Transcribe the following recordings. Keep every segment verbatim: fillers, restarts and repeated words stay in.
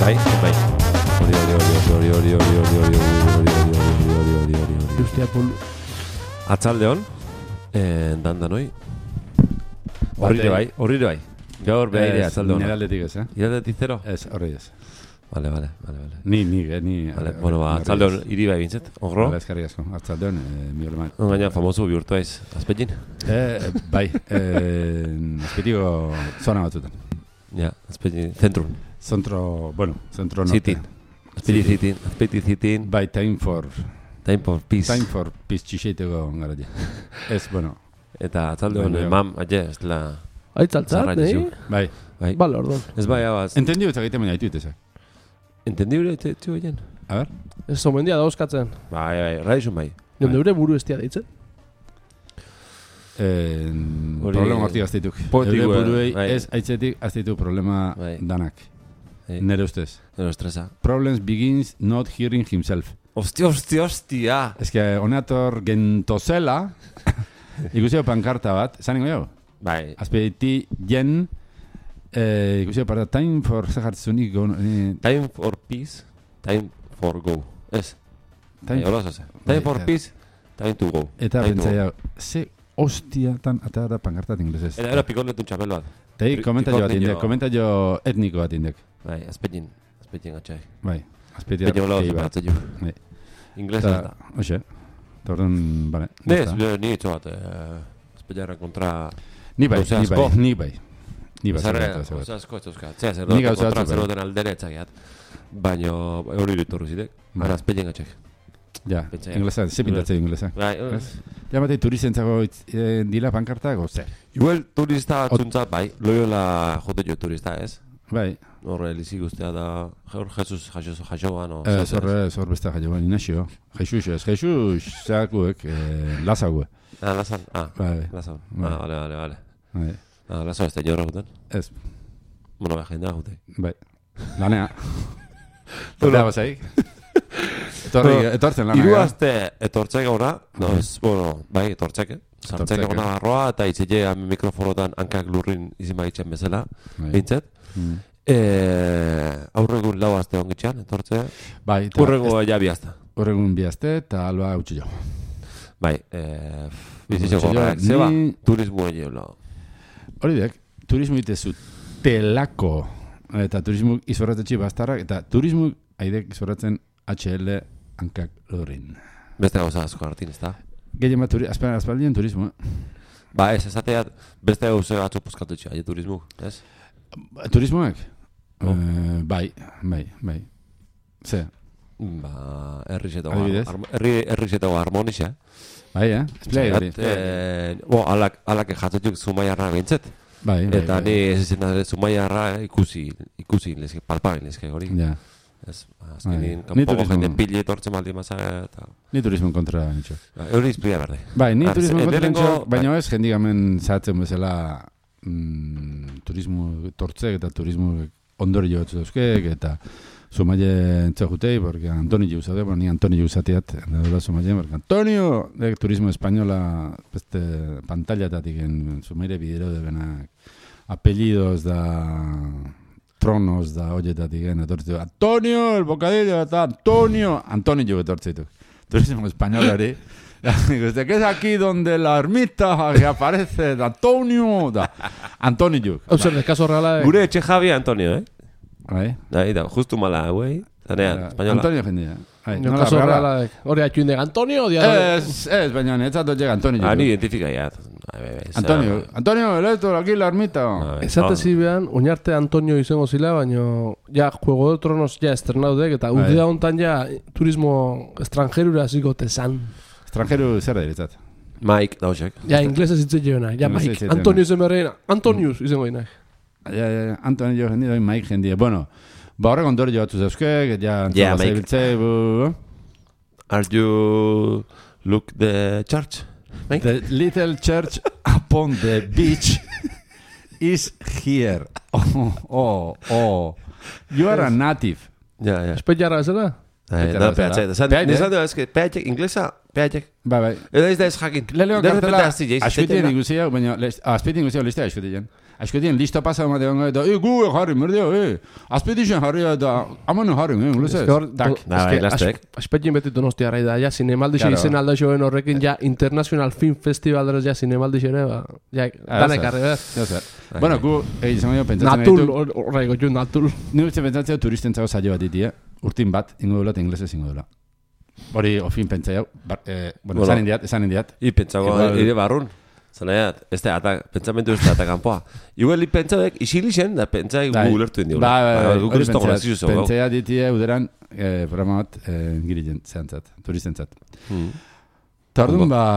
bai, bai. Hori, hori, hori, hori, hori, hori, hori, hori, hori, hori, hori, hori, hori. Justia pul. Atzaldeon, dandanoi. Horrire bai, horrire bai. Gaur behaire atzaldeon. Nire aldetik ez, eh? Iraldetik zero? Ez, horri ez. Vale, vale, vale, vale. Ni, ni, eh, ni. Vale, bueno, ba, atzaldeon iri bai bintzet, honro? Vale, eskarri asko, atzaldeon, eh, mi oleman. Gaina famoso bihurtu aiz, azpetin? Eh, bai, eh, azpetiko zona batzutan. Ja, azpetin, zentrun. Zentro, bueno, zentro norte. Zitin. Azpeti zitin, azpeti zitin. Bai, time for... Time for peace. Time for peace txixeiteko garaia. Ez, bueno. Eta atzaldeon, Bai, bai. mam, aie, ez la... Aitzaltzat, nahi? Bai. Bai. Bale, orduan. Ez bai, abaz. Entendiu eta gaiten baina ditu itezak. Entendible, txu egin? A ver? Ez zomendia dauzkatzen. Bai, bai, radizun bai. Jonde ure buru estia deitzen. Eh, Hori- problema hortik azteituk. Potik, Eure bai. buruei Bai. ez aitzetik azteitu problema Bai. danak. Bai. Nere ustez. Nero estresa. Problems begins not hearing himself. Ostia, ostia, ostia. Ez que honeator gentozela, ikusio pankarta bat, zaningo jau? Bai. Azpediti jen, eh, ikusio parta, time for zehartzunik go... Eh, Time for peace, time for go. Ez. time, Hola, zase. Time for Bai, peace, time to go. eta Time to bentzai go. jau, ze hostiatan atara pankartat inglesez. Era, era pikoletun txapel bat. Tei, pi- komenta jo bat pikortillo. indek, komenta jo etniko bat indek. Bai, azpetin. Azpetin atxai. Bai, azpeti Peño hola, artei bat. zeparatzen jo. Bai. Inglesa ez Eta, da. hoxe, eta orduan, bale. Ne, basta. ez, ni etxo bat. Azpetiarra kontra... Ni bai, gauza ni bai, asko. ni bai. Ni bai, Zerre, zer bat, zer bat. gauza asko ez euskal. Zea, zer Ni dut, gauza kontra batzuk, zer bai. duten aldere etxakiat. Baina hori ditorru zidek. Bai. Ara, azpetin atxek. Ja, Pentsa, inglesa, ze pintatzea inglesa. Bai, Ez? Ja, batei turistentzako eh, dila pankartako, zer? igual turista atzuntzat, bai, loiola jote jo turista, ez? Bai, Horre, lizi guztia da, gaur Jesus jaso jasoan, o... eh, zorre, zor beste jaio ban, inazio. Jesus, ez, Jesus, zeakuek, eh, lazague. Ah, lazan, ah, Bai, lazan. Bai. Ah, vale, vale, vale. bai, Ah, lazan ez da jorra guten. ez, Bueno, bai, jendea gute. bai. Lanea. Torrea bazaik. Etorri, Bueno, etortzen lanea. Hiru aste etortzek gaura, no, ez, bueno, bai, etortzek, sartzek Etortzek, egona barroa, eta itzile mikrofonotan hankak lurrin izin baitzen bezala, Bai. bintzet. Mm. Eh, aurregun lau aste ongitxean, etortze. Bai, eta Urrengo ja bi aste. horregun bihazte eta alba utzi jo. Bai, eh, bizitzen Utzi jo, gorrak, zeba, ni- turismo egin, Hori dek, turismo itezu telako eta turismo izorratetxe bastarrak eta turismo aidek izorratzen H L hankak lorrin. beste gauza asko hartin, ez da? Gehien bat, turi, azpaldian, azpaldian turismo, eh? Ba, ez, esateat, beste gauze batzu puskatu txea, aie turismo, ez? Turismoak? No. Eh, bai, bai, bai. Ze, Ba, herrixetago, Adibidez? herri, herrixetago harmonixa. bai, eh? Esplai hori. Eh, bo, alak, alak jatzetuk zumaiarra bintzet. Bai, bai, Eta bai. ni ez izan da zumaiarra eh, ikusi, ikusi, leske, palpagin, leske hori. Ja, Ez, azkenin, Bai. Ni kanpoko turismo- jende pili etortzen baldi maza, eta... ni turismo kontra nitxo. Ba, Hori izpila berde. Bai, ni Ah, turismo ze- kontra lehenengo- nitxo, baina ez jendigamen zahatzen bezala mm, turismo tortzek eta turismo ondori jo batzu dauzkek, eta Zumaile entzea jutei, porque Antonio Jusate, bueno, ni Antonio Jusateat, da Zumaile, porque Antonio, de turismo española, beste pantailatatik en Zumaile bidero de benak apellidos da tronos da hoietatik en etortzitu. Antonio, el bocadillo, eta Antonio, Antonio etortzitu. Turismo españolari. Dice que es aquí donde la ermita que aparece de Antonio, da Antonio. Hau zer, dekaso horrela... Gure etxe Javi Antonio, eh? Bai. Nahi da, justu mala, güey. Zanean, espainola. Antonio jendia. Bai, No, nola kaso regala? horrela... Hori atxuin de Antonio, dia... Ez, ez, baina netzat llega Antonio. Ah, ni identifika ya. Bai, bai, bai, Antonio, zera, Antonio, el esto, aquí la ermita. bai. Esate Ah, zibean, oinarte Antonio izango zila, baina ja, Juego de Tronos ja estrenaudek, eta Bai. udea hontan ja turismo estranjerura hasiko tezan. Extranjero zer da diretzat. Mike, dauzek. Ja, inglesa zitzen joena, ja, Inglesa Mike, zitzen Antonio zen berreina, Antonius izango ina. Ja, ja, Antonio jendia, bai, Mike jendia. Bueno, ba horrek ondorio batzu zeuskek, ja, Ja, antzola Mike. zaibiltze, bu... Are you look the church? Mike? The little church upon the beach is here. Oh, oh, oh. You are a native. Ja, ja. Espetxarra zela? Da, pehatxek. Nizan dira, eske, pehatxek, inglesa, pehatxek. Bai, bai. Edo ez da ez jakin. Leleo kartela, askutien ikusia, baina, azpetien ikusia listea askutien. Askutien listo pasa emate gongo, eta, e, gu, jarri, merdio, e, azpetien jarri, eta, amanu jarri, e, inglesez. Tak. Azpetien beti donostia rai da, ja, zinemaldixe izen alda joen horrekin, ja, International Film Festival dara, ja, zinemaldixe ere, ba, ja, danek arre, ber. Bueno, gu, egin zango pentsatzen natul, horrego jo, natul. Ni uste pentsatzen turistentzako saio bat ditie, urtin bat, ingo dela, eta inglesez ingo dela. Hori, ofin pentsa jau, bueno, esan indiat, esan indiat. I pentsago, ere barrun. Zanaiat, ez da, pentsamentu ez da, eta kanpoa. Igual, pentsaek, isili zen, da pentsa gu ulertu indiola. Ba, ba, pentsa ditie, uderan, programa bat, girilen, zehantzat, turistentzat. Eta orduan, ba...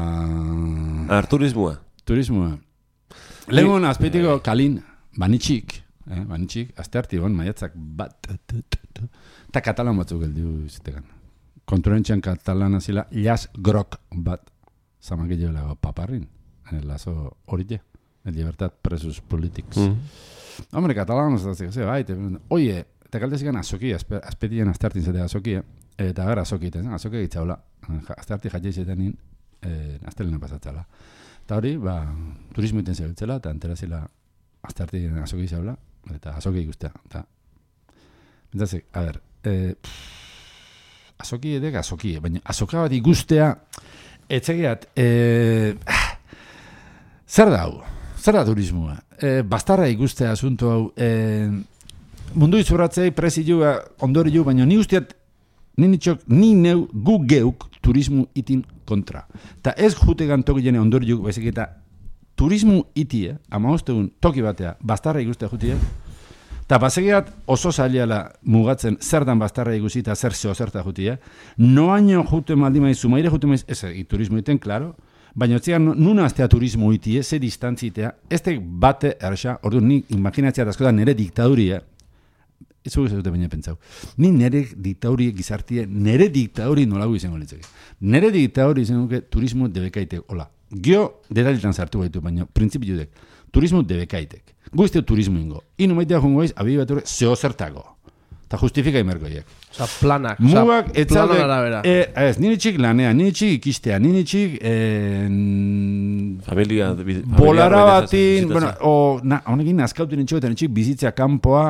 Ar, turismoa. Turismoa. Legun, azpeitiko kalin, banitxik, banitxik, azte harti egon, maiatzak bat, eta katalan batzuk geldiu iztegan. Konturentxean katalana zila, jas grok bat, zamakillo lago paparrin, el lazo orille, el libertad presos politics. Mm. Hombre, katalan, ez da ze, bai, oie, eta kaldezikan azoki, azpetien azte hartin zatea azokia, eta gara azoki, azoki egitzaula, azte harti jatxe izaten nien, aztelena pasatzala. Eta hori, ba, turismo iten zebiltzela, eta enterazila azte harti azoki izaula, eta azoki ikustea. Bentzazik, a ber, eh, azoki edek azoki, baina azoka bat ikustea, etxegiat, eh, zer da hau? Zer da turismoa? Eh, bastarra ikustea asunto hau, eh, mundu izurratzei preziu ondori ju, baina ni usteat, ni nitxok, ni neu gu geuk turismo itin kontra. Ta ez jutegan toki jene ondori ju, baizik eta turismo itie, ama ostegun toki batea, bastarra ikustea jutie, eta basegiat oso zaileala mugatzen zer dan bastarra ikusi eta zer zeo zerta jutia, noaino jute maldi maiz, zumaire jute maiz, ez, turismo iten, klaro, baina otzian nuna aztea turismo itie, ze distantzitea, ez tek bate erxa, ordu ni imaginatzea askotan nire diktaduria, ez zugu zedute baina pentsau, ni nire diktaduria gizartie, nire diktaduri nolagu izango litzeke. Nire diktaduri izango ke turismo debekaitek, hola. Gio, detalitan sartu baitu, baina printzipio dek, turismo debekaitek. Guztio turismo ingo. Inu maitea jongo eiz, abibi bat horre, zeo zertago. Ta justifika imergoiek. Osa, planak. Mugak, planan arabera. E, ez, nini txik lanea, nini txik ikistea, nini txik... Eh, familia... Bolara batin, bueno, o, na, honekin nazkautu nintxo, eta nintxik bizitzea kanpoa,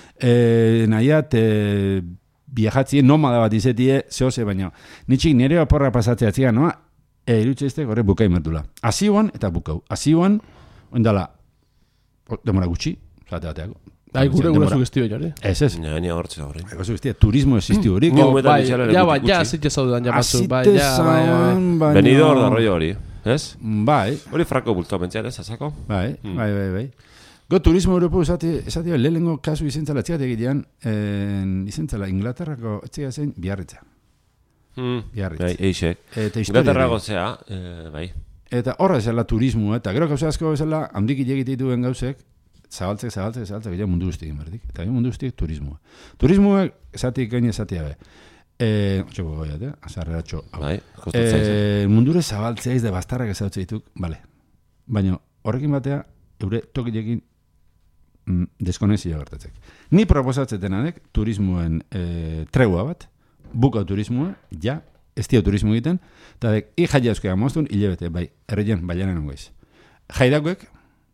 eh, nahiat, eh, viajatzien, nomada bat izetie, zehose, baina, nintxik nire aporra pasatzea txia, noa, e, irutxe izte, gore, bukai merdula. Aziuan, eta bukau. Aziuan, ondala, demora gutxi, zate bateako. Ai, gure gure sugestio jari. Ez, ez. Ja, ni agortze hori. Ego sugestio, turismo existio hori. Bai, ja, bai, ja, zitxe zaudan, ja, batzu. Bai, ja, bai, Benidor da rollo hori, ez? Bai. Hori franko bultoa mentzean, ez, azako? Bai, bai, bai, bai. Go turismo Europo esati, esati, lehenengo kasu izentzala txiat egitean, izentzala Inglaterrako etxea zen biarritza. Biarritza. Bai, eixek. Inglaterrako zea, bai. Eta horra esela turismoa, eta gero gauza asko esela handik ilegite dituen gauzek, zabaltzek, zabaltzek, zabaltzek, ja mundu guztik inberdik. Eta mundu guztik turismoa. Turismoa, esatik gaine esatia be. Eh, txoko goiat, eh? Azarreratxo. Bai, kostatzea izan. Eh, mundure zabaltzea iz de bastarrak ezautze dituk, bale. Baina horrekin batea, eure tokilekin mm, deskonexio gertatzek. Ni proposatzetenanek turismoen eh, tregua bat, buka turismoa, ja, ez dio turismo egiten, eta dek, i jaia euskera moztun, hilebete, bai, erreien, baianen ongoiz. Jaidakuek,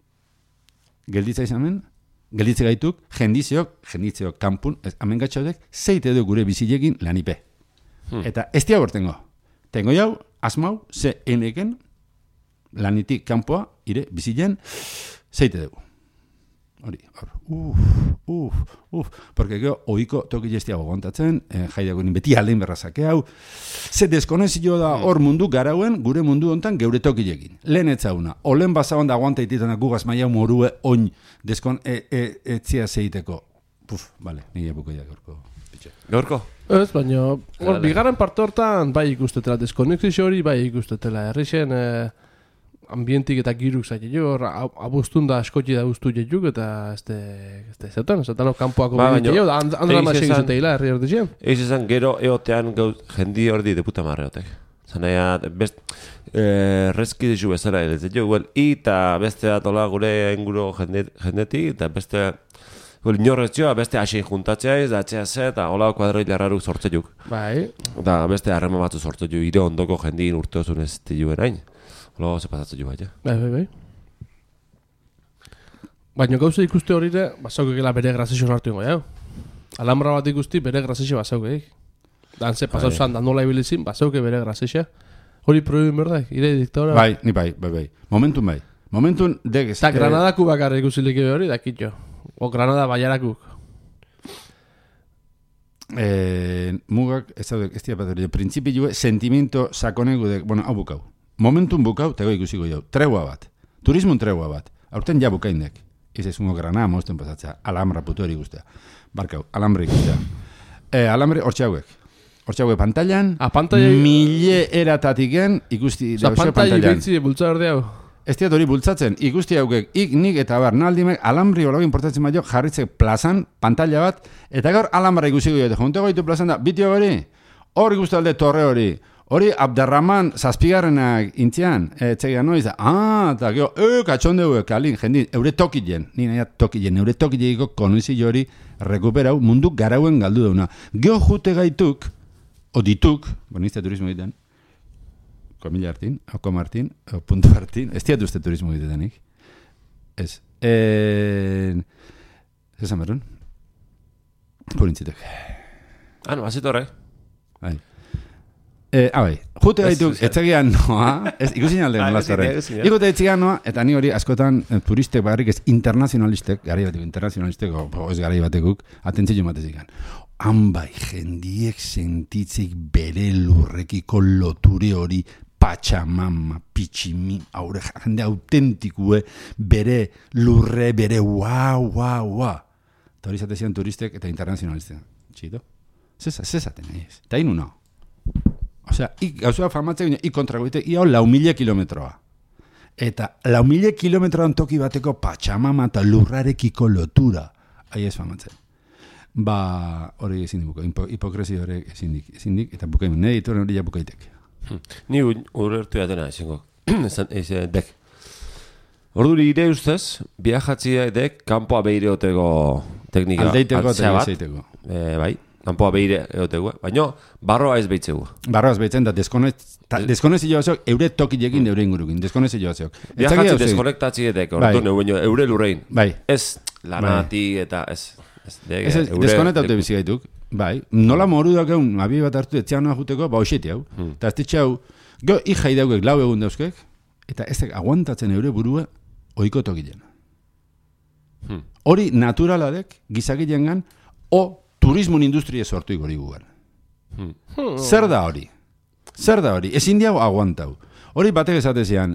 gelditza izamen, gelditze gaituk, jendizeok, jenditzeok kanpun, hamen gatxaudek, zeite du gure bizilekin lanipe. Hmm. Eta ez dia bortengo. Tengo jau, asmau, ze eneken, lanitik kanpoa, ire, bizilean, zeite dugu. Hori, hor, uf, uf, uf, porque gero, oiko toki jestia gogontatzen, eh, jaidagoen beti aldein berrazake hau, ze deskonezio da hor mundu garauen, gure mundu hontan geure tokilekin. Lehen etzauna, olen bazaban da aguanta ititana gugaz maia morue oin deskon e, e, etzia zeiteko. Puf, bale, nire buko ja gaurko. Gaurko? Ez, baina, hor, bigarren parte hortan, bai ikustetela, deskonexio hori, bai ikustetela, herrixen, eh, ambientik eta giruk zaite jo, abuztun da askotxi da guztu jetuk, eta ez de, ez de, zeutan, zeutan kanpoako ba, bidite jo, da andra masik izateila herri hor dizien. Eiz esan, gero eotean gauz, jendi hor di de puta marreotek. Zanaia, best, eh, rezki dizu bezala edo, jo, igual, i eta beste atola gure inguro jendetik, eta beste Inorretzioa beste hasein juntatzea ez, da atxea ze, eta hola kuadrilla raruk sortzeuk. Bai. Da beste harrema batzu sortzeuk, ire ondoko jendien urte osun ez diluen hain. Hola ze pasatzen bai, ja. Bai, bai, bai. Baina gauza ikuste horire, basaukekela bere grazizio hartu ingo, jau. Alhambra bat ikusti bere grazizio basaukeik. Dan ze pasau zan, da nola ibilizin, basauke bere grazizio. Hori proibin berdak, ire diktadora. Bai, ni bai, bai, bai. Momentun bai. Momentun dek... Eta Granadaku bakarra ikusilik hori, dakitxo. O Granada baiarakuk. Eh, mugak, ez da, ez dira bat hori, prinsipioe, sentimiento sakonegu de, bueno, hau bukau. Momentun bukau, tego ikusiko jau. Tregua bat. Turismun tregua bat. Aurten ja bukaindek. Izezungo Granada, mozten pasatzea. Alhambra putu hori guztia. Barkau, alhambra ikustea. Eh, alhambra hortxe hauek. Hortxe hauek pantallan. A pantalla... Mille eratatiken ikusti... Osa, pantalla ibitzi bultza hori hau. Ez diat hori bultzatzen, ikusti haukek, ik, nik eta bar, naldimek, alambri holago importatzen maio, jarritzek plazan, pantalla bat, eta gaur alambra ikusiko jote, junte goitu plazan da, bitio hori, hori ikustu alde torre hori, hori Abderraman zazpigarrenak intzian, etxegia noiz, ah, eta geho, e, katxondeu, kalin, jendi, eure tokien, ni nahi tokien, eure tokileiko konuzio hori rekuperau, mundu garauen galdu dauna. Geho jute gaituk, o dituk, bonizte turismo egiten, komila hartin, oko martin, o punto hartin, ez diat uste turismo egitetenik. Ez. En... Zezan berun? Purintzitek. Ah, no, azit horre. Bai. Eh, ah, bai. Jute gaituk, etxegian noa, ez, ikusin alde nola zorre. Ikute etxegian noa, eta ni hori askotan turistek bagarrik ez internazionalistek, gari batek, internazionalistek, o ez gari batekuk, atentzio matezikan. Han bai, jendiek sentitzik bere lurrekiko loture hori Pachamama, pitximi, aure jende autentikue, bere lurre, bere guau, guau, guau. Eta hori zatezian turistek eta internazionalistek. Txito? Zezaten nahi ez. Eta inu no. Osea, ik gauzua famatzek, ik kontragoite, ia lau mila kilometroa. Eta lau mila kilometroan toki bateko Pachamama eta lurrarekiko lotura. Ahi ez famatzen. Ba, hori ezin dibuko, hipokresi hori ezin dik, ezin dik, eta bukaim, ne dituren hori ja bukaitek. Ni urertu jatena, ezingo, ez dek. Orduri ire ustez, biajatzia dek, kanpoa behire oteko teknika. Aldeiteko eta izaiteko. E, bai, kanpoa behire oteko, baina barroa ez behitzegu. Barroa ez behitzen, da deskonezi joazok, eure tokilekin deure ingurukin, deskonezi joazok. Biajatzi deskonektatzi edek, ordu eure lurrein. Bai. Ez lanati eta ez... Ez ez, deskonetate bizigaituk. Bai, nola moru dakeun, abi bat hartu etxean noa juteko, ba hoxeti hau. Eta ez ditxau, go, ijai daukek lau egun dauzkek, eta ez aguantatzen eure burua oiko tokilen. Hori naturaladek, gizakilengan, o turismun industria sortu igori gugan. Zer da hori? Zer da hori? Ezin diago aguantau. Hori batek esatezian,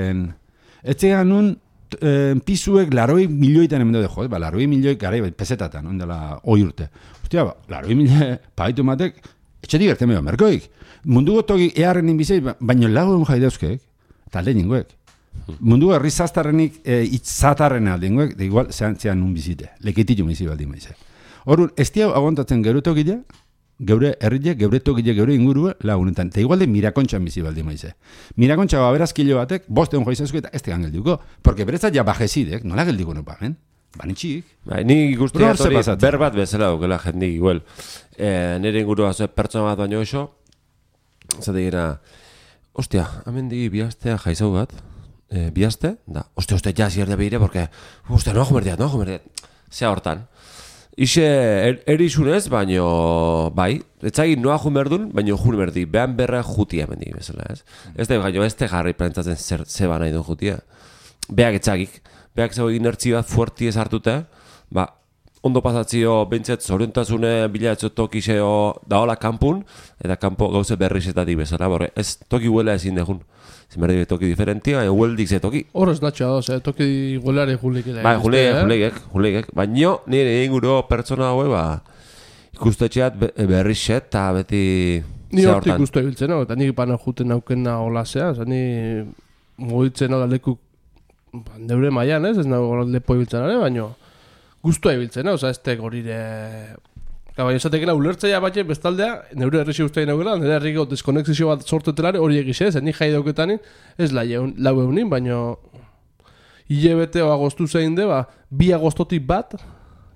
etxean nun, Eh, pisuek laroi milioitan emendo de joder, ba, laroi milioik garai pesetatan, ondela oi urte. Hostia, ba, laroi milioik pagaitu matek, etxetik erte meho, merkoik. Munduko toki eharren inbizei, baino lagu egun jai dauzkeek, eta alde ninguek. Munduko herri zaztarrenik e, itzatarren alde ninguek, da igual, zean, zean nun bizite, leketitu mizi baldi maize. Horun, ez diau aguantatzen geure tokile, geure herrile, geure tokile, geure ingurue lagunetan. Eta igual de mirakontxan bizi baldi maize. Mirakontxa baberazkilo batek, boste hon joizazko eta ez tegan geldiuko. Porque berezat ja bajezidek, nola geldiko no pamen? Banitxik. Bai, ni guztiat hori berbat bezala dukela jendik, igual. E, nire ingurua zuen pertsona bat baino oso, zate gira, ostia, hemen digi bihaztea jaizau bat, e, bihazte, da, ostia, ostia, ja zierde behire, porque, ostia, noa jumerdiat, noa jumerdiat, zea hortan. Ixe er, erizunez, baino, bai, etzagin noa jun berdun, baino jun berdi, behan berra jutia mendik bezala, ez? Ez da, baino, ez te jarri prentzatzen zer, zeba nahi duen jutia. Beak etzagik, beak zego inertzi bat fuerti ez hartute, ba, ondo pasatzio bentzet zoriontasune bilatzo tokiseo daola kanpun, eta kanpo gauze berrizetatik bezala, borre, ez toki huela ezin degun. Zinberdi toki diferentia, baina hueldik ze toki. Horrez natxa doz, eh? Toki huelare julikek. Bai, julikek, julikek, julikek. Baina nire inguro pertsona haue, ba, ikustetxeat berrizet, eta beti... Ni hortik ikustu ebiltzen, no? Eta nik pana juten aukena holasea, eta ni mugitzen hau da leku neure maian, ez? Ez nago lepo ebiltzen are, baina guztua ebiltzen, oza, ez tek horire... Baina esatekena ulertzaia batxe bestaldea, neure herrixi guztain nagoela, nire herriko deskonexizio bat sortetelare hori egize, zen ni jai dauketanin, ez lau eunin, baina hilebete o agostu zein de, ba, bi agostotik bat,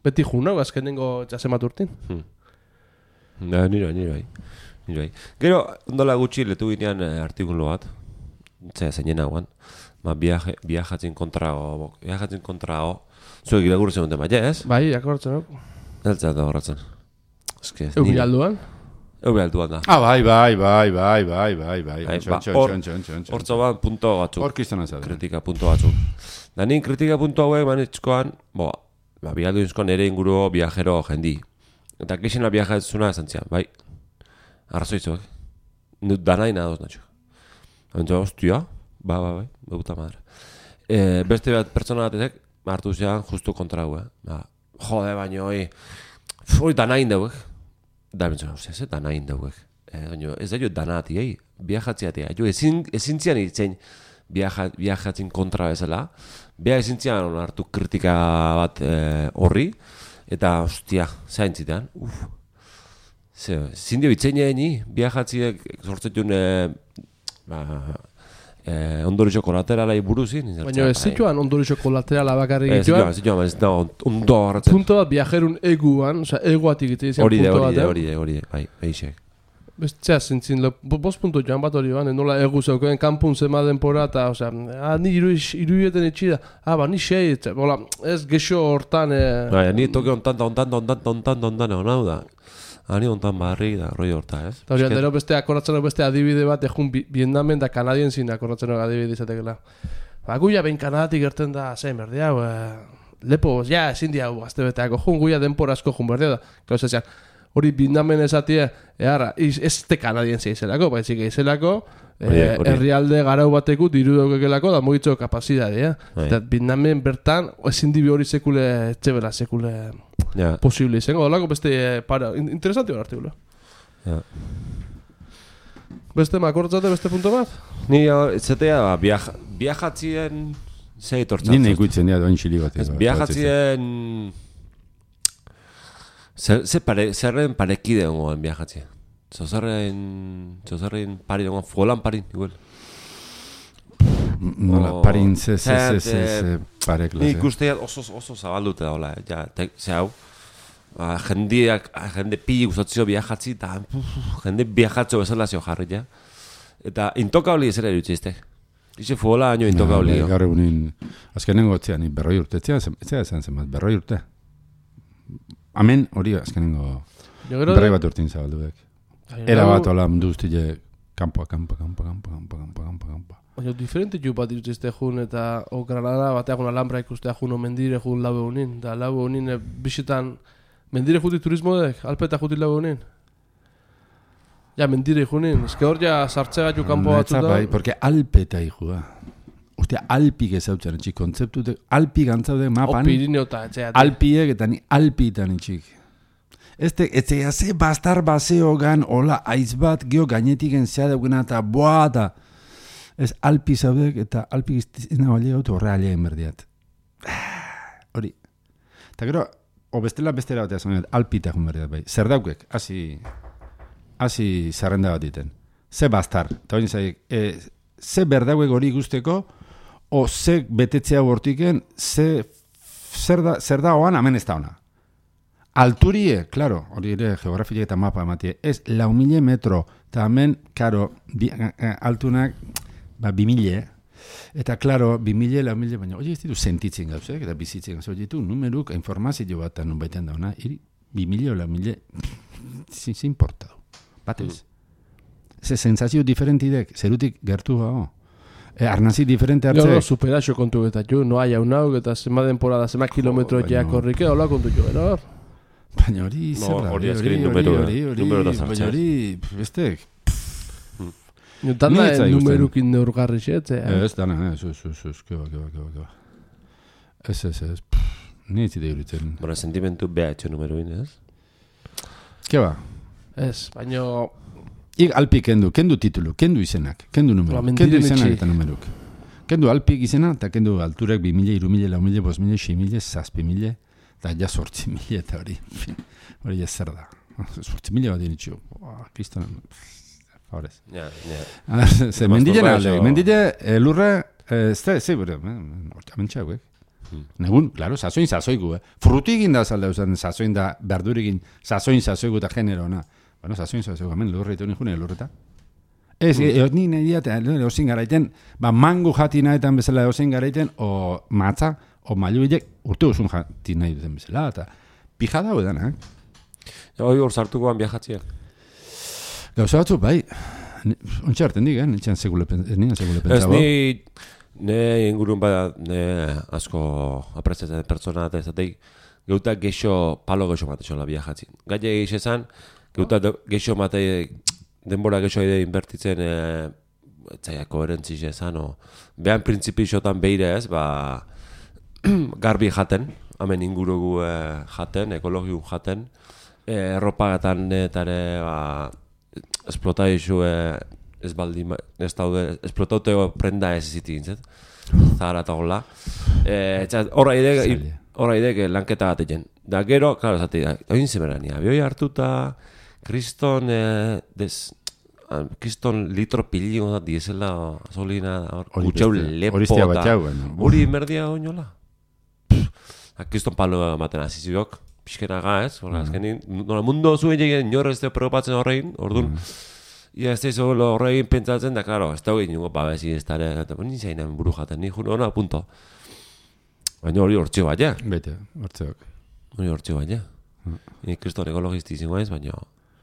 Beti junau, azkenengo txasemat urtin. Hmm. Da, nire bai, nire bai. Nire bai. Gero, ondola gutxi letu ginean eh, artikulu bat, zera zeinen hauan, ma viaje, viajatzen kontrao, viajatzen kontrao, zuek ilagurtzen duten bat, ez? Bai, akortzen, no? Neltzat da horretzen. Eske, Egu bialduan? Egu bialduan da. Ah, bai, bai, bai, bai, bai, bai, bai. Hortzo bat punto batzuk. Hor kiztena zaten. Kritika punto batzuk. Da nin kritika punto hauek manetxkoan, bo, ba, bialdu inzko nere inguru viajero jendi. Eta kixena viajatzuna esan zian, bai. Arrazoitzuak. Nut danain adoz natxo. Entzu, hostia, ba, ba, bai, beguta madre. E, beste bat pertsona batetek, hartu zean justu kontra hau, eh? Ba, jode, baino, hoi, hoi danain dauek. Da, bentzu, hostia, ze danain dauek. E, baino, ez da jo danati, ei, viajatziatia. Jo, ezin, ezin zian itzein viajatzen kontra bezala. Bea ezin zian hartu kritika bat horri. Eta, hostia, zain zitean, uff. Zindio itzein egin, viajatziek sortzetun e, ba, e, ondoritxo kolateralai buruzin. Baina ez zituan ondoritxo kolaterala bakarrik Ez zituan. zituan, zituan, ez da ondo agarratzen. Punto bat viajerun eguan, oza, eguatik ite izan Hori de, punto hori bat. de, hori de, hori de, bai, behixek. Bestzea zintzin, bos punto joan bat hori ban, nola egu zeuken kanpun zema denpora, eta, oza, ah, ni iruieten etxida, ah, ba, ni sei, bola, ez gexo hortan, e... Bai, ni toke ontan, da, ontan, da, ontan, da, ontan, da, ontan, ontan, hau da. Ani ontan barri da, roi horta, ez? Eta hori, dero beste akorratzen beste adibide bat, ejun Vietnamen da Kanadien zin akorratzen adibide izatekela. Ba, guia behin Kanadatik gerten da, zein berdi hau, lepo, ja, ezin di hau, azte beteako, jun, guia denpora asko jun berdi da, gauza zean, hori Vietnamen esatie, eharra, ez te Kanadien zeizelako, baizik eizelako, herrialde garau bateku diru daukekelako da mugitzo kapazidade, eh? Eta Vietnamen bertan, ezin dibi hori sekule, etxebela sekule ja. Posible izango, dolako beste, para, interesante hori artikula. Ja. Beste makortzate, beste punto bat? Ni, etzatea, viaja, viajatzien, zei tortzatzen. Nine ikutzen dira doin xili bat. Viajatzien... Zer, zer pare, zerren parekide hongoan viajatzien. Zozerren, zozerren pari hongoan, folan parin, igual. Nola, parin, ze, ze, ze, ze, ze, parek. Ni ikusteat oso, oso zabaldute da, hola, ja, ze hau. Jendeak, jende pili gustatzio viajatzi, eta jende viajatzio bezala zio jarri, ja. Eta intokabli ez ere erutxizte. Ixe fola año intokabli. Ja, gaur egunin, azkenengo etzean, berroi urte, etzean esan zen bat, berroi urte. Amen, hori azkenengo berroi bat urtin zabalduek. Era bat hola mundu guztile, kampoa, kampoa, kampoa, kampoa, kampoa, kampoa, kampoa, kampoa. Baina, diferente ju bat irutizte jun, eta o Granada bateak una alhambra ikustea jun, o mendire jun labe honin, da labe honin e, bisetan, mendire juti turismodek, alpeta juti labe honin. Ja, mendire junin, eske hor ja sartzega ju kampo batzuta. Bai, porque alpeta hijo da. Ostia, alpik ezautzen, etxik, kontzeptute, alpik antzaude mapan. O Pirineota, etxeat. Alpiek eta ni alpitan etxik. Este, etxea ze bastar baseo gan, hola, aiz bat, geho gainetik entzea daukena, eta boa, eta ez alpi zaudek, eta alpik iztizena baile gautu horre aleen berdiat. Hori. Eta gero, o bestela bestera batea zonet, alpita jun berdiat bai. Zer daukek, hasi, hasi zerrenda bat iten. Ze bastar, eta hori zaik, e, ze berdauek hori guzteko, o ze betetzea bortiken, ze zer da, zer da oan, amen ez da ona. Alturie, claro, hori ere geografia eta mapa ematie, ez lau mila metro, eta hemen, karo, bi, altunak, ba, bi mila, eta, klaro, bi mila, lau mila, baina, hori ez ditu sentitzen gauzek, eta bizitzen gauzek, hori ditu, numeruk, informazio bat, nun baiten dauna, iri, bi mila, lau mila, zin importa du, batez. Ze sensazio diferentidek, zerutik gertu gau. E, arnazi diferente hartzek. No, no, superaxo kontu eta jo, no hai haunauk, eta zema denporada, zema kilometro oh, ja korrike, hola kontu jo, no? Baina hori zer da, hori, hori, hori, hori, baina hori, bestek. Dana numerukin neurgarri xetze. Ez, dana, ez, ez, ez, ez, keba, keba, keba, keba. Ez, ez, ez, ni ez zide horitzen. Bara, sentimentu beha etxo numeruin, ez? Keba? Ez, baina... Ik alpi kendu, kendu titulu, kendu izenak, kendu numeruk, kendu izenak eta numeruk. Kendu alpik izena, eta kendu alturek bi mila, iru mila, lau mila, bos mila, sei mila, zazpi mila, eta ja sortzi mila eta hori, hori ja zer da. Sortzi mila bat dinitxu, kristonan, favorez. Ja, ja. Ze, mendile nahalde, mendile lurre, ze, ze, bere, orta mentxauek. Negun, claro, sasoin sasoigu, eh? Frutigin da zalda usan, sasoin da berdurigin, sasoin sasoigu eta generona. Bueno, sasoin sasoigu, hemen lurretu nijune lurreta. Ez, mm. ni nahi diate, osin garaiten, ba, mango jati nahetan bezala osin garaiten, o matza, o mailuilek urte usun jati nahi duten bezala, eta pija dago edan, eh? Hoi hor sartukoan viajatziak. Gauza batzu, bai, ontsa harten dik, eh? Nintxan segule pentsabo. Ez ni, ne ingurun bada, ne asko apreciatzen pertsona eta ezateik, geuta geixo, palo geixo mateixola viajatzin. Gaile geixezan, geuta geixo matei, denbora geixo aide inbertitzen e, etzaia koherentziz ezan, o, behan printzipixotan beire ez, ba, garbi jaten, hemen ingurugu e, jaten, ekologiu jaten, e, erropagatan eta ere, ba, esplota isu e, ez baldi, ez daude, esplotauteo prenda ez izitin, zet? Zahara eta gola. E, horra ide, horra ide, lanketa bat egin. Da gero, klaro, zati, oin zemerania, bioi hartuta, Kriston, eh, des, ah, kriston litro pilio da diesela, gasolina, gutxau lepo eta hori merdia oinola. Kriston palo ematen azizidok, pixkenaga ez, horra, azkenin, nola mundo zuen jegen nor ez da preocupatzen horrein, orduan, ia ez da horrein pentsatzen, da, klaro, ez da hori ningo, babesi ez da, eta nintzen buru jaten, ni juro, ona, punto. Baina hori hortxio bat, ja? Bete, hortxioak. Hori hortxio bat, ja? Ni kriston ekologisti izango ez, baina...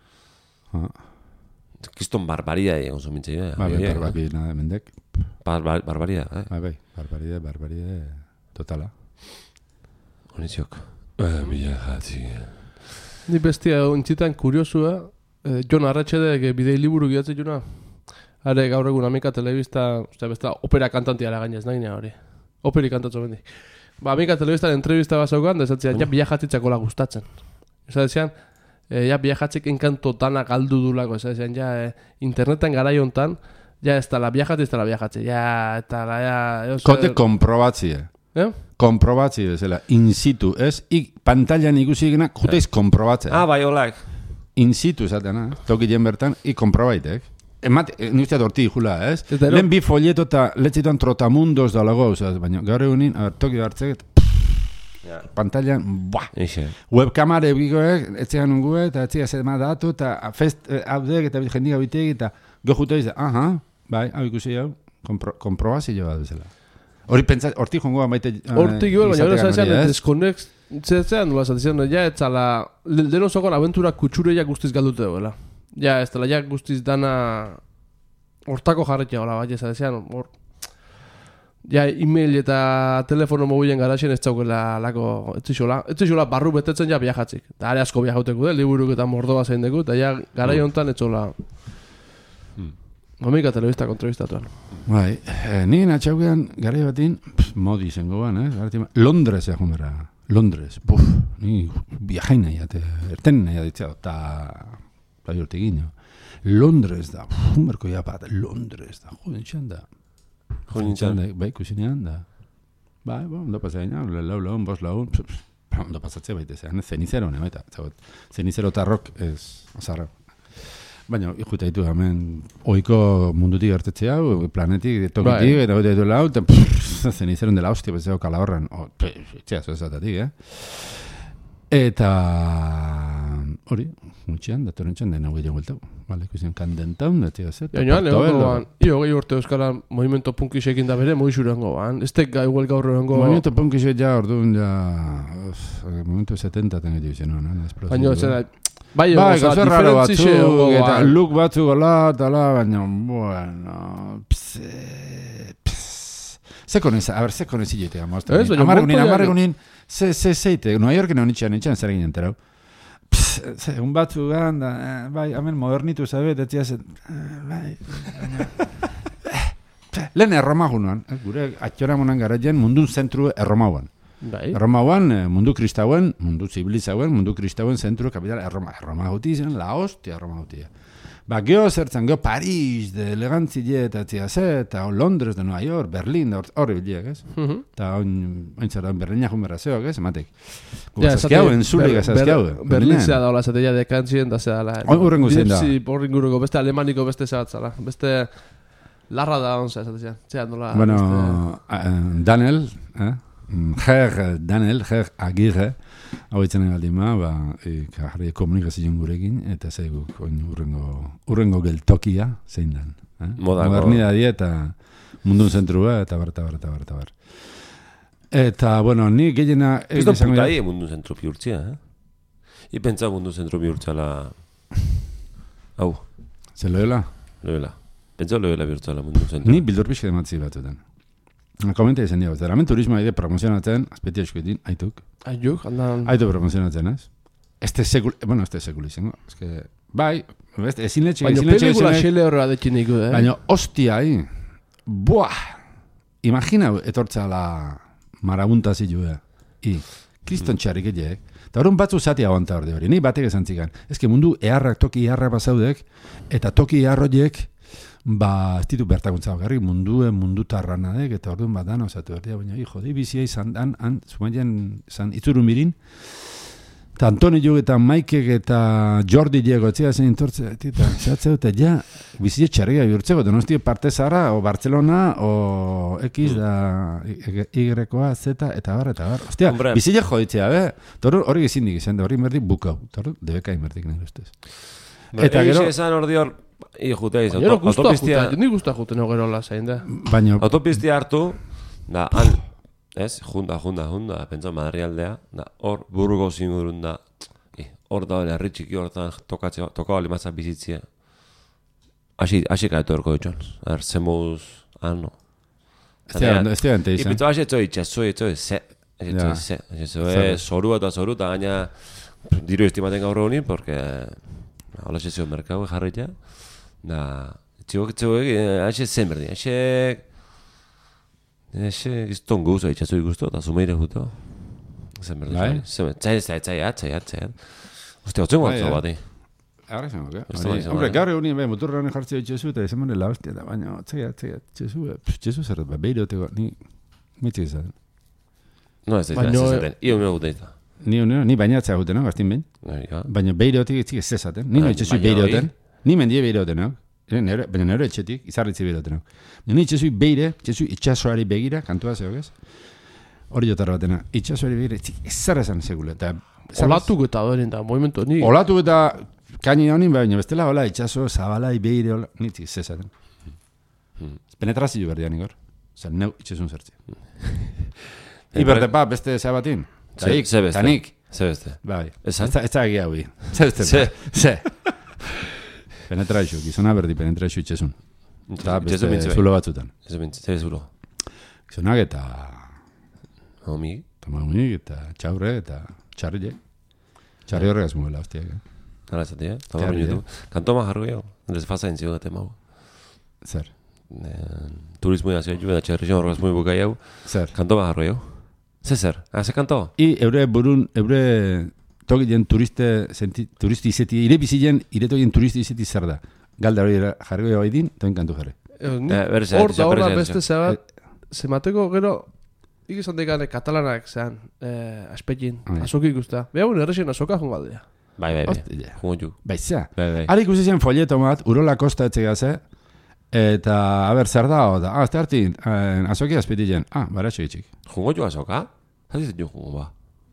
Kriston barbaria egon zumintzei, eh? Ba, barbaria nada mendek. Barbaria, eh? Ba, bai, barbaria, barbaria, totala. Honitziok. Eh, mila jatzi. Ni bestia ontzitan kuriosua, eh, Jon Arratxedek bidei liburu gidatzen juna. Are gaur egun Amika Telebista, ostia, besta, opera kantantiara gainez, nahi nea hori. Operi kantatzo bendik. Ba, Amika Telebistan entrevista bat zaukan, da esatzean, ja biajatitzako la gustatzen. Esatzean, E, ja, biajatzek enkanto dana galdu dulako, ez ja, e, internetan garai hontan, ja, ez tala biajatzi, ez tala biajatzi, ja, eta la, ja... Eus, Kote komprobatzie. Eh? Komprobatzie, bezala, in situ, ez? Ik, pantallan ikusi egina, juteiz komprobatzea. Ah, bai, olak. In situ, zaten, tokilen bertan, ik komprobaitek. Emat, ni usteat horti jula, ez? Eta, lehen bi folieto eta letzituan trotamundos dalago, baina gaur egunin, toki hartzeket, yeah. Pantallan, buah, webkamare egikoek, etxean ungue, eta etxea zema datu, eta fest, haudek, eta jendik abiteg, eta gojute izan, aha, bai, hau ikusi hau, komprobazio joa duzela. Hori pentsat, hortik jongoa baita... Hortik joa, baina hori zaizan, deskonekt, zean, nola zaten, ja, etzala, leheno zokon aventura kutsureia guztiz galdute duela. Ja, ez dela, ja guztiz dana hortako jarretia hola, bai, zaten, hor... Ja, e-mail eta telefono mobilen garaxen ez zaukela lako, ez zixola, ez zixola barru betetzen ja biajatzik. Eta are asko biajauteko da, liburuk eta mordoa zein deku, eta ja garai honetan ez zola... Amika Telebista kontrobistatuan. Bai, eh, ni natxaukean garai batin, pff, modi zengoan, eh? Londres egon bera, Londres, buf, ni biajain nahi ate, erten nahi aditzea, eta... Eta jortegin, Londres da, humerko ja bat, Londres da, joden txan da. Joden txan. Bai, kusinean da. Bai, bo, ondo pasaina, lau laun, bos laun, ondo pasatzea baita zean, zenizero, ne, baita, zenizero tarrok ez, azarra. Baina, ikuta ditu hemen, oiko mundutik hartetzea, planetik, tokitik, bai. Eta gote ditu lau, eta zenizeron dela hostia, bezeo kala horren, etxea zozatatik, eh? Eta hori, mutxean, datoren txan, dena hogei gueltau. Bale, ikusten kandentaun, da tira zet. Baina, lehoko ban, io gehi urte euskara movimento punkisekin da bere, moizurango ban. Ez tek igual gaur erango... Movimento punkisek ja, orduan, ja... Movimento setenta tengo dizen, no? Baina, zera... Bai, bai, gazo raro batzu, eta look batzu gola, eta la, baina, bueno... Pse... Pse... Zeko neza, a ber, zeko nezi joitea, mozta. Amargunin, amargunin, ze, ze, zeite, Nueva Yorken hau nitxean, nitxean zer egin enterau. Pss, un batzu gan, da, eh, bai, hemen modernitu zabet, etzia zen, eh, bai, baina, lehen erromagunan, eh, gure atxoramonan garaien mundun zentru erromauan. Bai. Erromauan, eh, mundu kristauen, mundu zibilizauen, mundu kristauen zentru kapital erroma, erroma gauti zen, la hostia erroma gautia. Ba, geho zertzen, geho Paris, de elegantzile, eta tzia ze, eta Londres, de Nueva York, Berlin, horri biliak, ez? Eta oin zer da, Berlinak unberra zeok, ez? Ematek. Guga zazkiauen, zuliga zazkiauen. Berlin zea daola, zateia dekantzien, da zea la... Horrengo zen da. Horren guruko, beste alemaniko beste zehatzala. Beste larra da onza, zateia. Zea nola... Bueno, Daniel, eh? Ger Daniel, Ger Agirre, hau itzen egaldin ma, ba, e, jarri komunikazioen gurekin, eta zaigu, urrengo, urrengo geltokia, zein den. Eh? Modernidadia eta mundun zentrua, eta bar, eta bar, eta bar, eta bar. Eta, bueno, ni gehiena... Ez da putai mundun zentru bihurtzia, eh? I pentsa mundun zentru bihurtzala... Hau. Zer loela? Loela. Pentsa loela bihurtzala mundun zentru. Ni bildur pixka dematzi batuten. Komenta izan dira, zeramen turismoa ide promozionatzen, azpeti eskuetin, aituk. Aituk, andan... Aitu promozionatzen, ez? Este sekul... Bueno, este sekul izango. Ez que... Bai, ezin letxe... Baina pelikula xele horra dekin iku, eh? Baina, hostia, hi. Buah! Imagina etortza la marabunta zilua. I, kriston txarrik egiek. Eta horren batzu zati aguanta hori hori. Ni batek esan zikan. Ez que mundu eharrak, toki eharrak bazaudek, eta toki eharroiek, ba, ez ditu bertakuntza bakarrik, munduen, mundu tarranadek, eta orduan bat dan, osatu berdia, baina, hi, jode, bizia izan, han, han, zumaien, izan, itzurun mirin, eta Antoni Jug eta Maikek eta Jordi Diego etzia zen intortzea, eta zatzeu, eta ja, bizia txarria bihurtzeko, donosti parte zara, o Barcelona, o X da, Y-koa, Z, eta bar, eta bar. Ostia, bizia joditzea, be? Torro hori gezindik izan, da hori merdik bukau, torro, debeka inmerdik nahi ustez. Eta gero... Esan ordi hor, i jutea izan, autopistia... Ni guztua juten ogero la zain da. Baina... Autopistia hartu, da, han... Ez, junda, junda, junda, pentsa Madri aldea, da, hor Burgos ingurun da, hor da, herri txiki hortan toka bali mazak bizitzia. Asi, asi kaetu horko ditxon, er, zemuz, ano. Ez da ente izan. Ipitzu, asi etxoi, itxasoi, etxoi, ze, etxoi, ze, etxoi, zoru eta zoru, eta gaina diru estimaten gaur honin, porque, hola xezio merkau jarritea, da, etxigok, etxigok, asi zen berdi, asi... Ese gizton guzo, itxazu ikustu, eta zumeire juto. Zer berda, txai, txai, txai, txai, txai. Ostia, otzen guatzo bat, eh? Arra izan, oke? Hombre, gaur egun nien, muturra honen jartzea itxazu, eta izan manela, ostia, da baina, txai, txai, txazu, txazu zerret, ba, behire oteko, ni, mitzik izaten. No, ez da, ez izaten, io unio gute izan. Ni unio, ni bainatzea gute, no, gaztin behin? Baina behire otek itzik ez ezaten, ni no itxazu behire oten, ni mendie behire oten, no? Baina nero etxetik, izarritzi behiroten. Baina itxasui beire, itxasui itxasoari begira, kantua zeok ez? Hori jotarra batena, itxasoari begira, ez zara esan segule. Olatuk eta doren da, movimentu ni. Olatuk eta kaini honin, baina bestela, hola, itxaso, zabalai, beire, hola, nitzik, zezaten. Penetrazio berdian igor. Osa, neu itxasun zertzi. Iberte pa, beste zabatin. Tanik, tanik. Ze beste. Bai, ez da egia hui. Ze beste, ze. Penetraixo, gizona berdi penetraixo itxesun. Eta beste zulo batzutan. Ez bintzi, zer zulo? Gizonak eta... Homik. Eta homik, eta txaurre, eta txarrile. Txarri horregaz muela, hostiak. Hala ez ati, eh? Tama minutu. Kantoma jarru gehiago. Ez faza entzio gate mago. Zer? Turismo yazio jo, eta txarri horregaz mui bukai hau. Zer? Kantoma jarru gehiago. Zer zer? Ah, ze kanto? I eure burun, eure... Tokien turiste, turisti izeti, ire bizien, ire tokien turisti izeti zer da. Galda hori jarriko jau edin, toin kantu jarri. Hor da horra beste zebat, zemateko gero, ikizan dekane katalanak zean, aspekin, azoki ikusta. Beha un errexen azoka jungaldea. Bai, bai, bai, jungo ju. Bai, zea. Hari ikusi zen folleto bat, Urola Kosta etxegaze, eta, haber, zer da, ah, azte hartin, azoki aspetien, ah, bara txegitxik. Jungo ju azoka? Hadi zen ju jungo ba.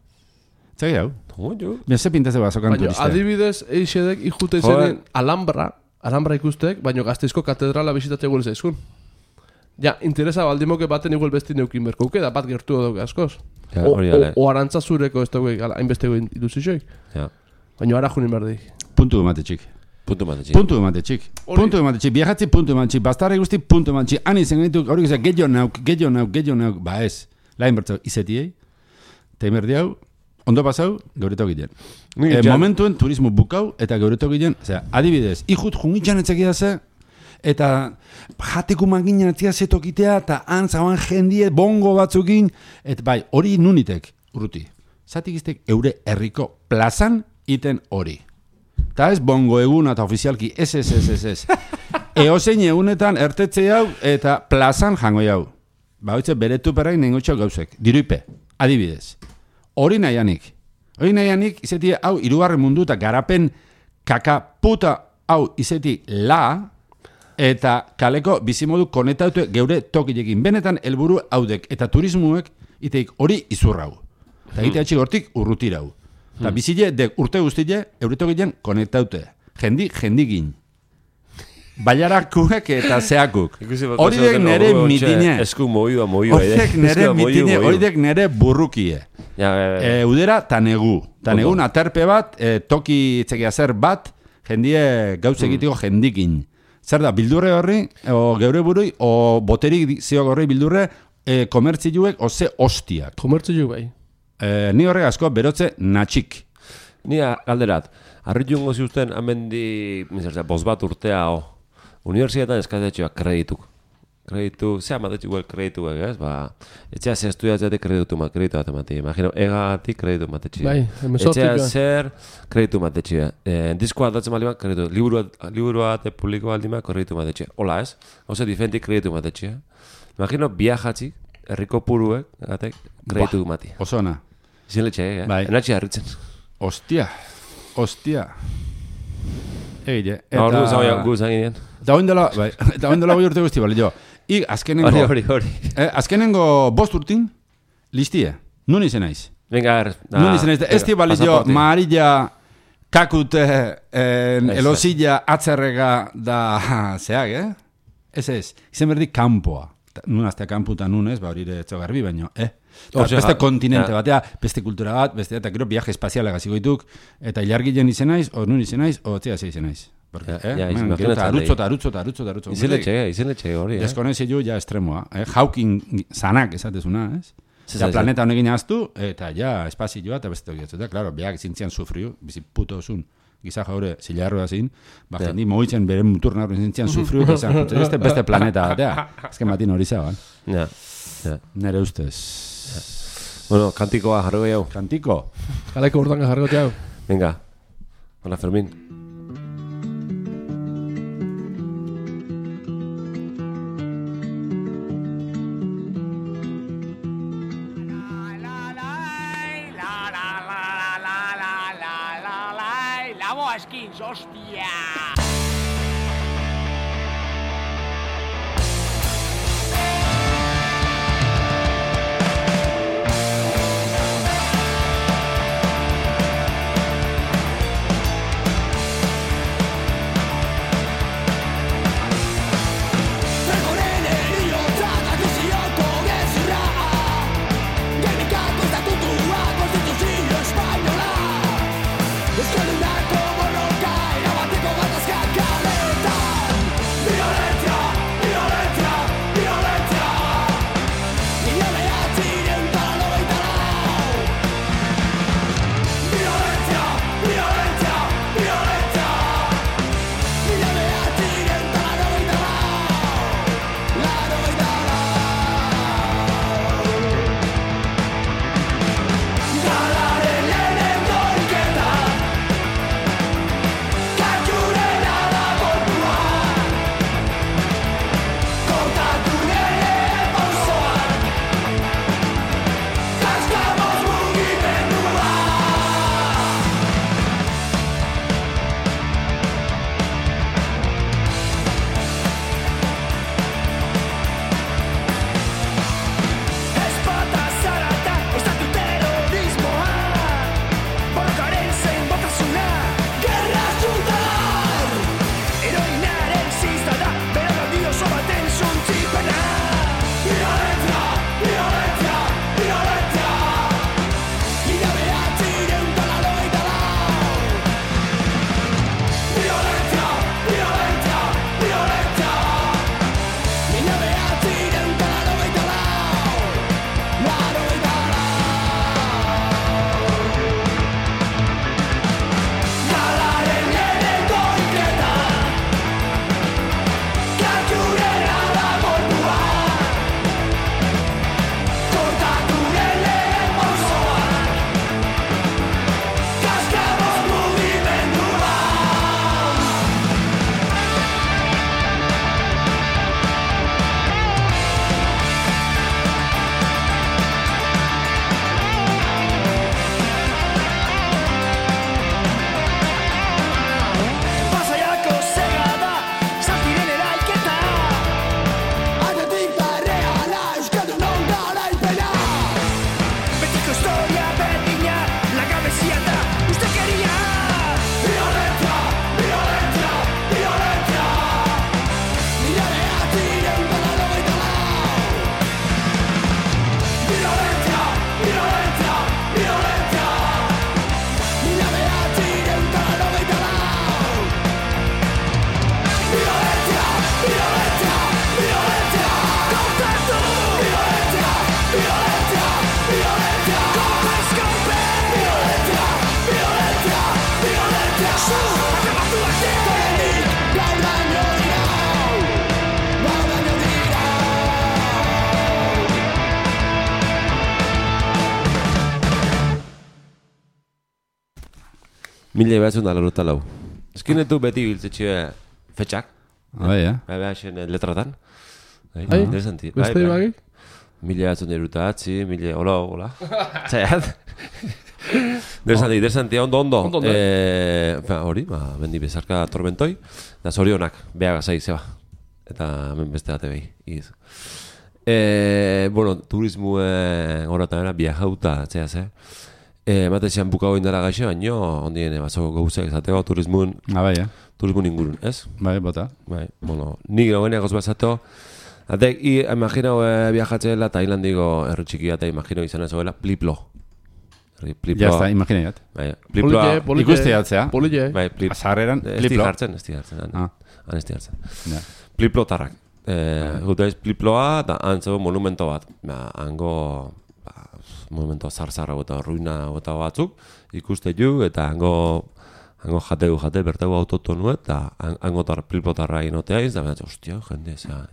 Zagi hau? Baina ze pintaz eba azokan turiste. Adibidez, eixedek ikute izanen Alhambra, Alhambra ikustek, baina Gasteizko katedrala bisitatzea guel zaizkun. Ja, interesa baldimoke baten igual besti neukin berkouke, da bat gertu dugu askoz. O arantza zureko ez dugu hainbesteko iluzioik. Baina ara junin berdik. Puntu emate txik. Puntu emate txik. Puntu emate txik. Puntu emate txik. Biajatzi puntu emate txik. Bastarra guzti puntu emate txik. Ani zen gaituk, hori gizak, gehiago nauk, gehiago nauk, gehiago nauk. Ba ez, lain bertzau, izetiei. Teimerdi hau, ondo pasau, geureto gilean. E, momentuen turismo bukau eta geureto gilean, osea, adibidez, ikut jungitxan etzekia ze, eta jateku magina etzia zetokitea, eta han zauan jendie bongo batzukin, eta bai, hori nunitek, urruti. Zatik iztek eure herriko plazan iten hori. Eta ez bongo eguna eta ofizialki, ez, ez, ez, ez, ez. Eozein egunetan ertetze hau eta plazan jango hau. Ba, hoitze beretu perain nengotxo gauzek, diruipe, adibidez. Hori nahianik. Hori nahianik, izeti hau irugarren mundu eta garapen kaka puta hau izeti la eta kaleko bizimodu konektatu geure tokilekin. Benetan helburu haudek eta turismuek iteik hori izurrau. Eta egitea txik hortik urrutirau. Eta bizile, de urte guztile, euritogilean konektaute. Jendi, jendigin. Baiarakuek eta zeakuk. Horidek nere mitine. Esku moiua, moiua. Horidek nere mitine, horidek nere burrukie. Eudera tanegu. Tanegun aterpe bat, toki txekia zer bat, jendie gauz egiteko jendikin. Zer da, bildurre horri, o geure burui, o boterik ziok horri bildurre, e, komertziluek, o ze hostiak. Komertzilu bai. E, ni horrek asko berotze natxik. Ni galderat, harritungo ziusten amendi, mizertzea, boz bat urtea, o, universietan eskazetxoak kredituk. Kreditu, zea matetxik guel kreditu, ez? Ba, etxea ze estudiatzeatik kreditu bat, kreditu bat emati. Imagino, egatik kreditu matetxik. Bai, emezortik. Etxea zer kreditu matetxik. Eh, diskoa aldatzen bali bat, kreditu. Liburu bat, publiko aldi bat, kreditu matetxik. Hola, ez? Oze, diferentik kreditu matetxik. Imagino, viajatxik, herriko puruek, gatek, kreditu mati. Osona. Izin letxe, eh? Bai. Enatxi harritzen. Ostia, ostia. Egile, eta... Hortu zau gu zanginen. Eta oindela, bai, eta oindela goi urte guzti, bale, jo. I, azkenengo... Hori, hori, hori. Eh, azkenengo bost urtin, listie. Nun izen naiz. Venga, er... Nun izen naiz. Ez di, bale, jo, maarilla, kakute, eh, elosilla, atzerrega, da, zeak, eh? Ez ez, izen berdi kanpoa. Nun aztea kamputa nun ez, ba hori ere etxo garbi, baino, eh? Beste kontinente batea, beste kultura bat, beste, eta gero viaje espaziala gaziko dituk, eta ilargilen izen naiz, o nun izen naiz, o txea ze izen naiz. Porque, eh? Ja, Man, gero eta arutzo, eta arutzo, eta arutzo, eta arutzo. Izen letxe, izen letxe hori, eh? Deskonezio ja estremoa, eh? Hawking zanak esatezuna, ez? Ja, planeta honekin aztu, eta ja, espazioa, eta beste tokiatzu, eta, klaro, biak zintzian sufriu, bizi puto zun. Giza jaure, zilarroa zin, ba, jendi moitzen bere muturna horren zintzian sufriu, ezan, beste, beste planeta batea. Ezken batin hori zaban. Ja, ja. Nere ustez. Bueno, kantikoa jarro gehiago. Kantiko? Kaleko urtanga jarro gehiago. Venga, hola Fermín. Skins, hostia! Eskaluna como loca, erabateko gatazka Mila behatzen da laruta lau. Eskinetu beti biltzetxe fetxak. Bai, eh? Bai, behar letratan. Bai, Ai, interesanti. beste ibagik? Mila behatzen eruta atzi, mila, hola, hola. Zaiat. Interesanti, interesanti, ondo, ondo. Ondo, ondo. Eh, hori, ba, bendi bezarka tormentoi. Da zorionak, beha gazai, zeba. Eta hemen beste date behi. Iz. Eh, bueno, turismo horretan era, viajauta, zea, ze. Eh, Mate zian bukau indara gaixo, baino, ondien, bazoko gauzak izateko turismun, Ah, bai, eh? turismun ingurun, ez? Bai, bota. Bai, bueno, nik gauen egoz bazateo, Atek, i, imagino eh, viajatzela Tailandiko herri txikia eta imagino izan ezoela Pliplo. Pliplo. Ya está, imaginaiat. Bai, Pliploa. Polille, polille. Ikuste jatzea. Polille. Bai, Plip. Azarreran, Ez Pliplo. hartzen, ez hartzen. Han, Ah. han ez hartzen. Ja. Pliplo tarrak. Eh, gutaiz Pliploa eta antzo monumento bat. Ba, hango ba, monumento zarzarra eta ruina eta batzuk ikuste ju eta hango hango jateu jate bertego autotonu eta hango tar Pliplo tarra inotea iz da baina hostia, jende, zea.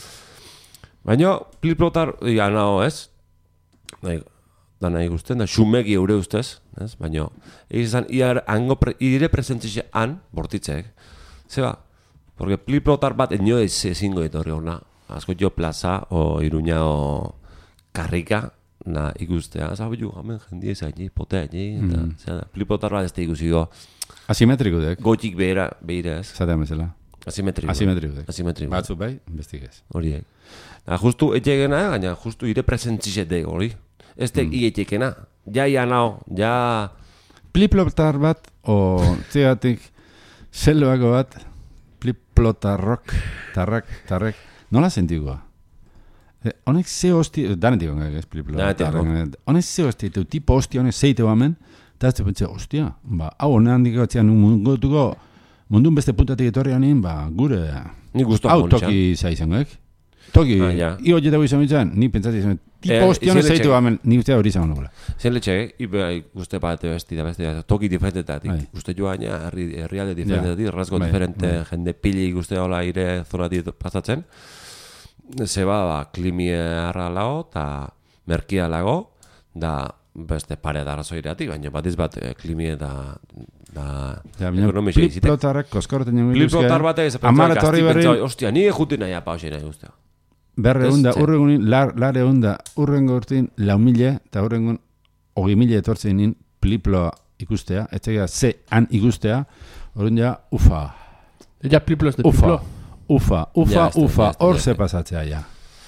Baina Pliplotar ja nao, ez? Nahi, da nahi guztien, da xumegi eure ustez, ez? Baina izan iar hango pre, ire presentzia han bortitzek. Zeba, porque Pliplotar bat enio ez ezingo etorri hona. Asko jo plaza o Iruña o Karrika na ikustea. Zabe ju, hemen jendie zaini, potea ni eta zera, Pliplotar bat ez da ikusigo. Asimetriko dek. Gotik behera, behira ez. Zatean bezala. Asimetriko. Asimetriko dek. Asimetriko. Batzu bai, bestik ez. Horiek. Da, justu etxegena, gaina justu ire presentzizete hori. Ez tek mm. ietxekena. Ja, ja, nao, ja... Pliplotar bat, o zeatik, selloako bat, pliplotarrok, tarrak, tarrek, nola sentikoa? Eh, honek ze hosti, danetik ongak ez, pliplotarrek. Honek ze hosti, tu tipo hosti honek zeite bamen, eta ez te pentsa, hostia, ba, hau honen handik batzean mundutuko, mundun beste puntatik etorri hanin, ba, gure, Ni gustu hau toki zaizangoek. Toki, Ah, ja. i horietako izan bitzan, ni pentsati izan, tipo Eh, hosti honek izan zeitu etxe- bamen, ni uste hori izan honokola. Zen letxe, ibe guzti bat besti da besti da, toki diferentetatik. Bai. Uste joaina, herri, herrialde diferentetatik, rasgo Bai, diferente, bai. jende pili guzti hola aire zonatik pasatzen. Zeba, ba, klimie harra lago, eta merkia lago, da beste pare da razoiratik, baina batiz bat eh, klimie da, da Ja, baina ekonomisa izitek. pliplotarrak koskorten jongo Pliplotar batek ez Amar pentsa, etorri gazti berri, pentsa, ostia, ni juti nahi apa hoxe nahi guztia. berre egun da, Ez, urregunin, lar, lar egun da, urrengo urtin, lau mila, eta urrengon, hogei mila etortzen nin, pliploa ikustea, ez tegia, ze han ikustea, horren ja, ufa, Ja Pliplo ez de ufa, Pliplo. ufa, ufa, Ja, ez da, ufa, ja, ez da, hor ja, ze ez da. pasatzea, ja.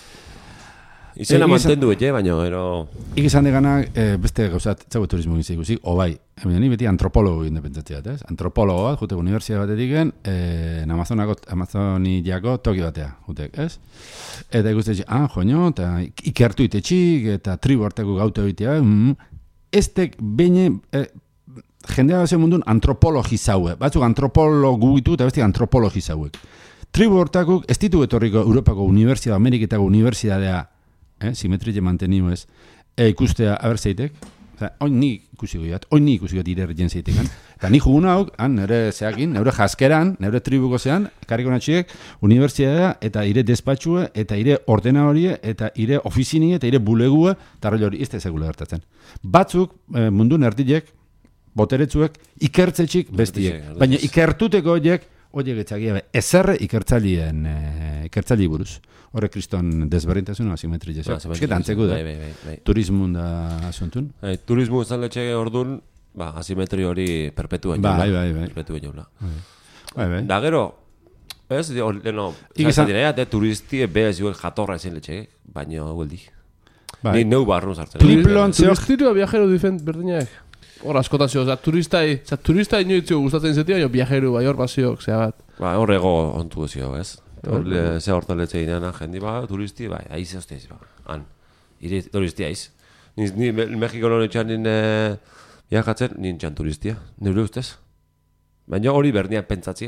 Izena Eh, izan- mantendu ete, baina, ero... Ik izan degana, eh, beste gauzat, txago turismo gizik guzik, o bai, baina ni beti antropologo independentziat, ez? Antropologo bat, jute universidad batetik gen, eh, Amazonako, Amazoniako toki batea, jutek, ez? Eta ikusten, ah, joño, eta ikertu itetxik, eta tribu hartako gaute hoitea, mm, ez tek beine, eh, jendea bazen mundun antropologizaue, batzuk antropologu ditu, eta beste antropologizauek. Tribu hortakuk ez ditu etorriko Europako Unibertsitate, Ameriketako Unibertsitatea, eh, simetria manteniu ez, e, ikustea aberzeitek, oza, oin ni ikusi goiat, oin ni ikusi goiat ire ergen zeitekan, eta ni jugun hau, han, nire zeakin, nire jaskeran, nire tribuko zean, karriko natxiek, unibertsitatea, eta ire despatxue, eta ire ordena horie, eta ire ofizinie, eta ire bulegue, eta roi hori, ez da ezagula gertatzen. Batzuk, eh, mundun erdilek, boteretzuek, ikertzetxik bestiek, Erditxek, baina erditxek. ikertuteko horiek, horiek etzagia, ezerre ikertzalien, eh, ikertzali buruz. Horre kriston desberdintasuna, asimetria Ah, zeak. Esketan antzeko da. Bai, bai, bai, bai. Turismun da asuntun. Bai, turismo izan letxe ordun, ba, asimetri hori perpetuen Bai, jaula. bai, bai. Perpetuen jaula. Bai, bai. Da gero, ez, hor, leno, Ik izan- direa, de turistie bez joel jatorra ezin letxe, baina hueldi. Bai. Ni neu barru sartzen. Pliplon zeok, Turistiroa viajero diferent berdinak. Hor askotan zio, oza, turistai, oza, turistai inoitzio gustatzen zetia, baina viajero bai hor baziok, zea bat. Ba, horrego ontu zio, ez? Hor, le- ze hortaletxe ideana, jendi, ba, turisti, bai, aiz eustez, ba, han. Ire turistia aiz. Ni, ni Me- Mexiko non etxan nin eh, viajatzen, nintzen turistia, nire ustez. Baina hori berdian pentsatzia.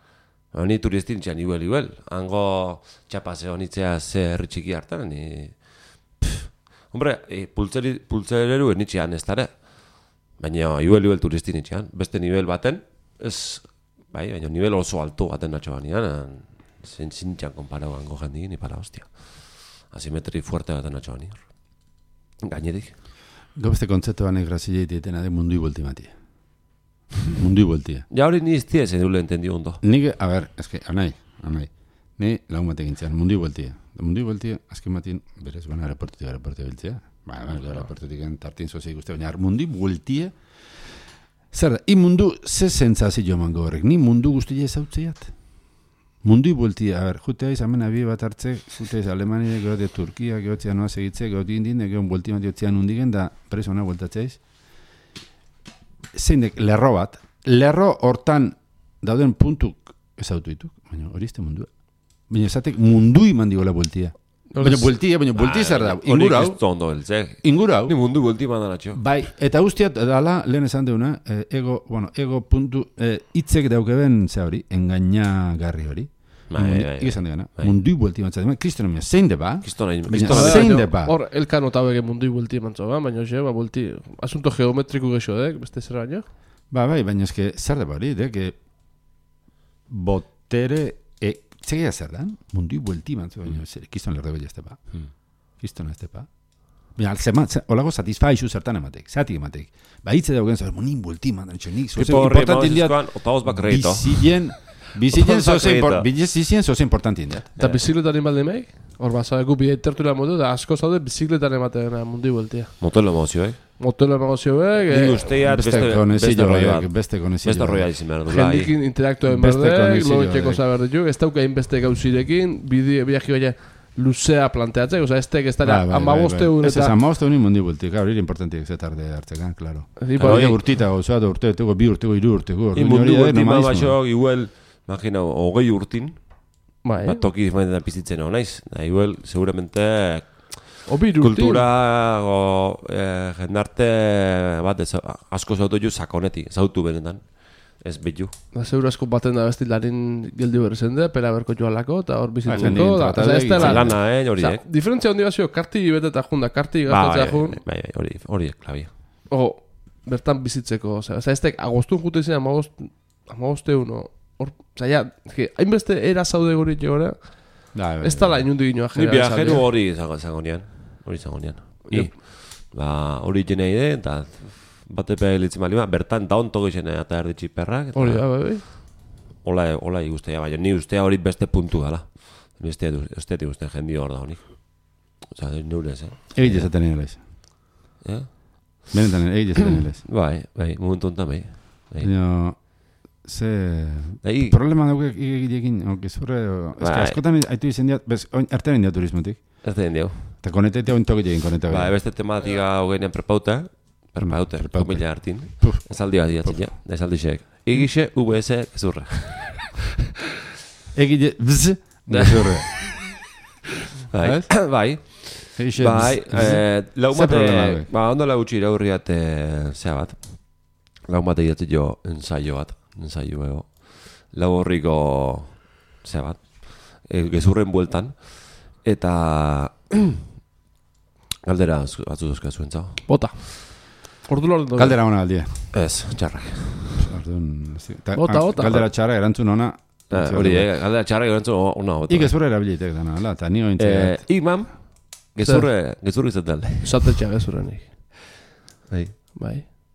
Ba, ni turisti nintzen iguel, iguel. Hango txapase honitzea ze herri txiki hartan, ni... Pff, hombre, e, pultzeri, pultzereru nitxean ez dara. Baina iguel, iguel turisti nitxean. Beste nivel baten, ez... Bai, baina nivel oso alto baten natxo banean, zen zintxan konparau hango jendik, ni para hostia. Asimetri fuerte baten natxo banean. Gainetik. gobeste kontzeptu banek grazile ditena de mundu ibultimati. Mundui bueltia. Ja hori ni iztia zen dule entendio ondo. Nik, a ber, eske, anai, anai. Ni lagun batek gintzean, mundui bueltia. Mundui bueltia, azken batin, berez, baina aeroportutik aeroportu biltzea. Ba, baina aeroportutik tartin zozik uste, baina mundui bueltia. Zer da, i mundu, ze zentzazio mango horrek, ni mundu guztia ezautzeiat. Mundui bueltia, a ber, jute haiz, amen abie bat hartze, jute haiz, Alemania, geho de Turkia, geho txea noa segitze, geho dindin, geho buelti bat jotzean undigen, da preso hona bueltatzeiz. Zeindek, lerro bat, lerro hortan dauden puntuk ezautu dituk, baina hori izte mundua. Baina esatek mundui mandiola bueltia. Baina bueltia, baina bueltia zer da, ingura hau. Hori ondo beltzek. Ingura hau. Ni mundu buelti mandaratxo. Bai, eta guztiat, dala, lehen esan deuna, eh, ego, bueno, ego puntu, eh, itzek daukeben, ze hori, engaina garri hori. Bai, bai, bai. Ike esan degana, mundui buelti mantzatzen, kristonomia, zein de ba? Kristonomia, zein de ba? Hor, elkan otabege mundui buelti mantzo, ba? Baina hoxe, ba, buelti, asunto geometriku gexo, dek, beste zer baino? Ba, bai, baina eske, zer da hori, dek, botere, e, txegia zer dan, mundui buelti mantzo, baina, zer, kiston lerdo bella este ba. Kiston este ba. Baina, alzema, olago satisfaixu zertan ematek, zatik ematek. Ba, hitze daugen, zer, munin buelti mandan, nik, zozen, importantin diat, bizien, bizien zozen, bizien zozen importantin diat. Eta bizikletaren balde meik? Hor, ba, zabeku bide tertuela modu, da asko zaude bizikletaren ematen mundui bueltia. Motelo emozio, eh? Motelo emozioek, Nik usteat beste roi bat. Beste konezio. Beste roi bat izin behar du. Jendikin interaktoen berdek, logitxeko zaberditu, ez dauka inbeste gauzirekin, bide biaki baina luzea planteatzek, oza, ez tek ez dara amaboste un eta... Ez ez, amaboste unin mundi bultik, gaur, hiri importantik ez tarde hartzekan, klaro. Hori urtita, oza, da urte, urteko, bi urteko, iru urteko. I mundu bultin bat baxo, igual, imagina, hogei urtin, bat toki izmanetan pizitzen hau naiz, igual, seguramente... Obir urtin. Kultura, o, eh, jendarte, bat, ez, asko zautu ju sakonetik, zautu benetan. Ez bitu. Da, seguro asko baten da besti larin geldi berri zende, pela berko joalako, eta hor bizitzeko. Ez da lana, eh, hori, eh? Diferentzia hondi bazio, karti bete eta junda, karti gastatzea jun. Bai, bai, hori, hori, klabia. O, bertan bizitzeko, oza, ez da, agostun jute izan, amagoste uno, hor, oza, ja, hainbeste era zaude gori jogora, ez tala inundu ginoa jera. Ni viajero hori izango nian, hori izango nian. I, ba, hori jenei de, eta... Batepe elitzen bali, bertan daunto gizene eta erditsi perrak. Hori da, bai, bai. Ola, ola igustea, baina ni ustea hori beste puntu dala. Ni estetik uste jendi hor da honik. Osa, nurez, eh? Egite zaten egelez. Eh? Benetan, egite zaten egelez. Bai, bai, momentu ontan bai. Baina, ze... Problema daukek egilekin, okizurre... Ez que askotan haitu izen diat, bez, artean indiat turismotik. Artean diat. Eta konetetea ointok egin koneta. Ba, beste tematika hogeinean prepauta. Perpaute, komila hartin. Ezaldi bat diatzen, ja. Ezaldi xeek. Egixe, U B S, gezurra. Egile, bzz, gezurra. Bai, bai. Bai, laumate, ba, ondo lautxi iraurriat, zea bat. Laumate idatzen jo, ensaio bat, ensaio ego. Lau horriko, zea bat, gezurren bueltan. Eta, galdera, batzu duzka zuen zau. Bota. Galdera hona aldia. Ez, txarrak. Bota, bota. Galdera txarra erantzun hona. Hori, galdera txarra erantzun hona. Ik gezurre erabilitek dana, ala, eta nio intzegat. Ik, mam, gezurre, gezurre izan dalde. Zatetxea gezurre nik. Bai. Bai.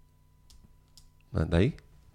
Dai?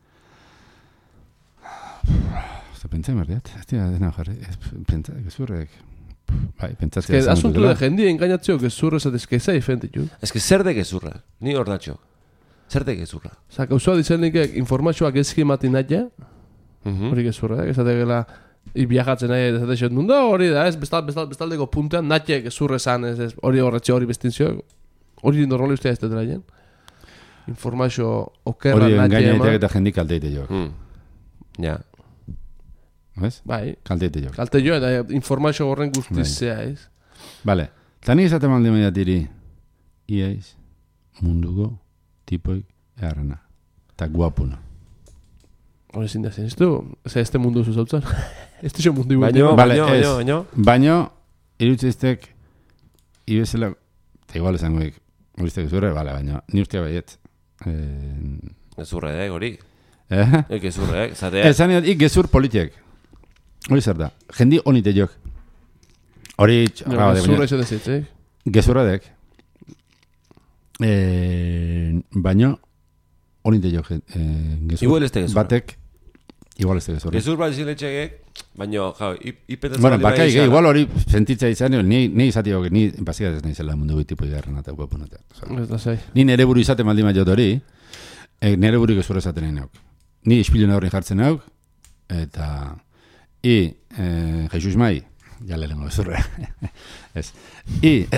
Eta pentsa merdiat, ez dira dena jarri. Pentsa, gezurrek... Bai, pentsatzea esan dutela. Asuntu da jendia engainatzeo gezurra esatezke zei fentetxu. Ez que zer de gezurra, ni hor datxo. Zer de gezurra. Osa, gauzua dizenik informazioak ezki ematin nahi, hori gezurra, ez ategela ibiajatzen nahi, ez ategela nunda hori da, ez bestaldeko puntean nahi gezurra esan, hori horretxe hori bestintzio, hori normali ustea ez dutela jen. Informazio okerra nahi. Hori engainaitek eta jendik aldeite jo. Ja. ¿Ves? Bai. Kalteite jo. Kalte jo, eta informazio horren guztizea, ez? Vale. Tani esaten malde mediatiri, iaiz, munduko, tipoik, errena. Eta guapuna. Hore zin da zen, ez du? Eza, ez mundu zuzautzen? Ez du mundu baino, baino, baino, baino. Baino, irutzeiztek, ibezela, eta igual esango ik, uriztek gezurre, bale, baino, ni ustea baiet. Gezurre, eh, gori. Eh? Gezurre, eh, zatea. Ezan edo, ik gezur politiek. Hori zer da, jendi honite jok. Hori... Gezurra iso dezit, eh? Gezurra dek. E, baino, hori de jo eh, gezur. Igual ez da gezurra. Batek, igual ez da gezurra. Gezur bat iziletxegek, baina, jau, ipetetzen Bueno, bakai, ge, igual hori sentitza izan, ni, ni izatio, ni bazikaz ez nahi zela mundu tipo igarren eta guapunatea. Ez da zei. Ni nere buru izate maldi maiot hori, e, nere buru gezurra esaten nahi nauk. Ni ispilun horren jartzen nauk, eta i, eh, Jesus mai, ja lehenko gezurra. Ez. I,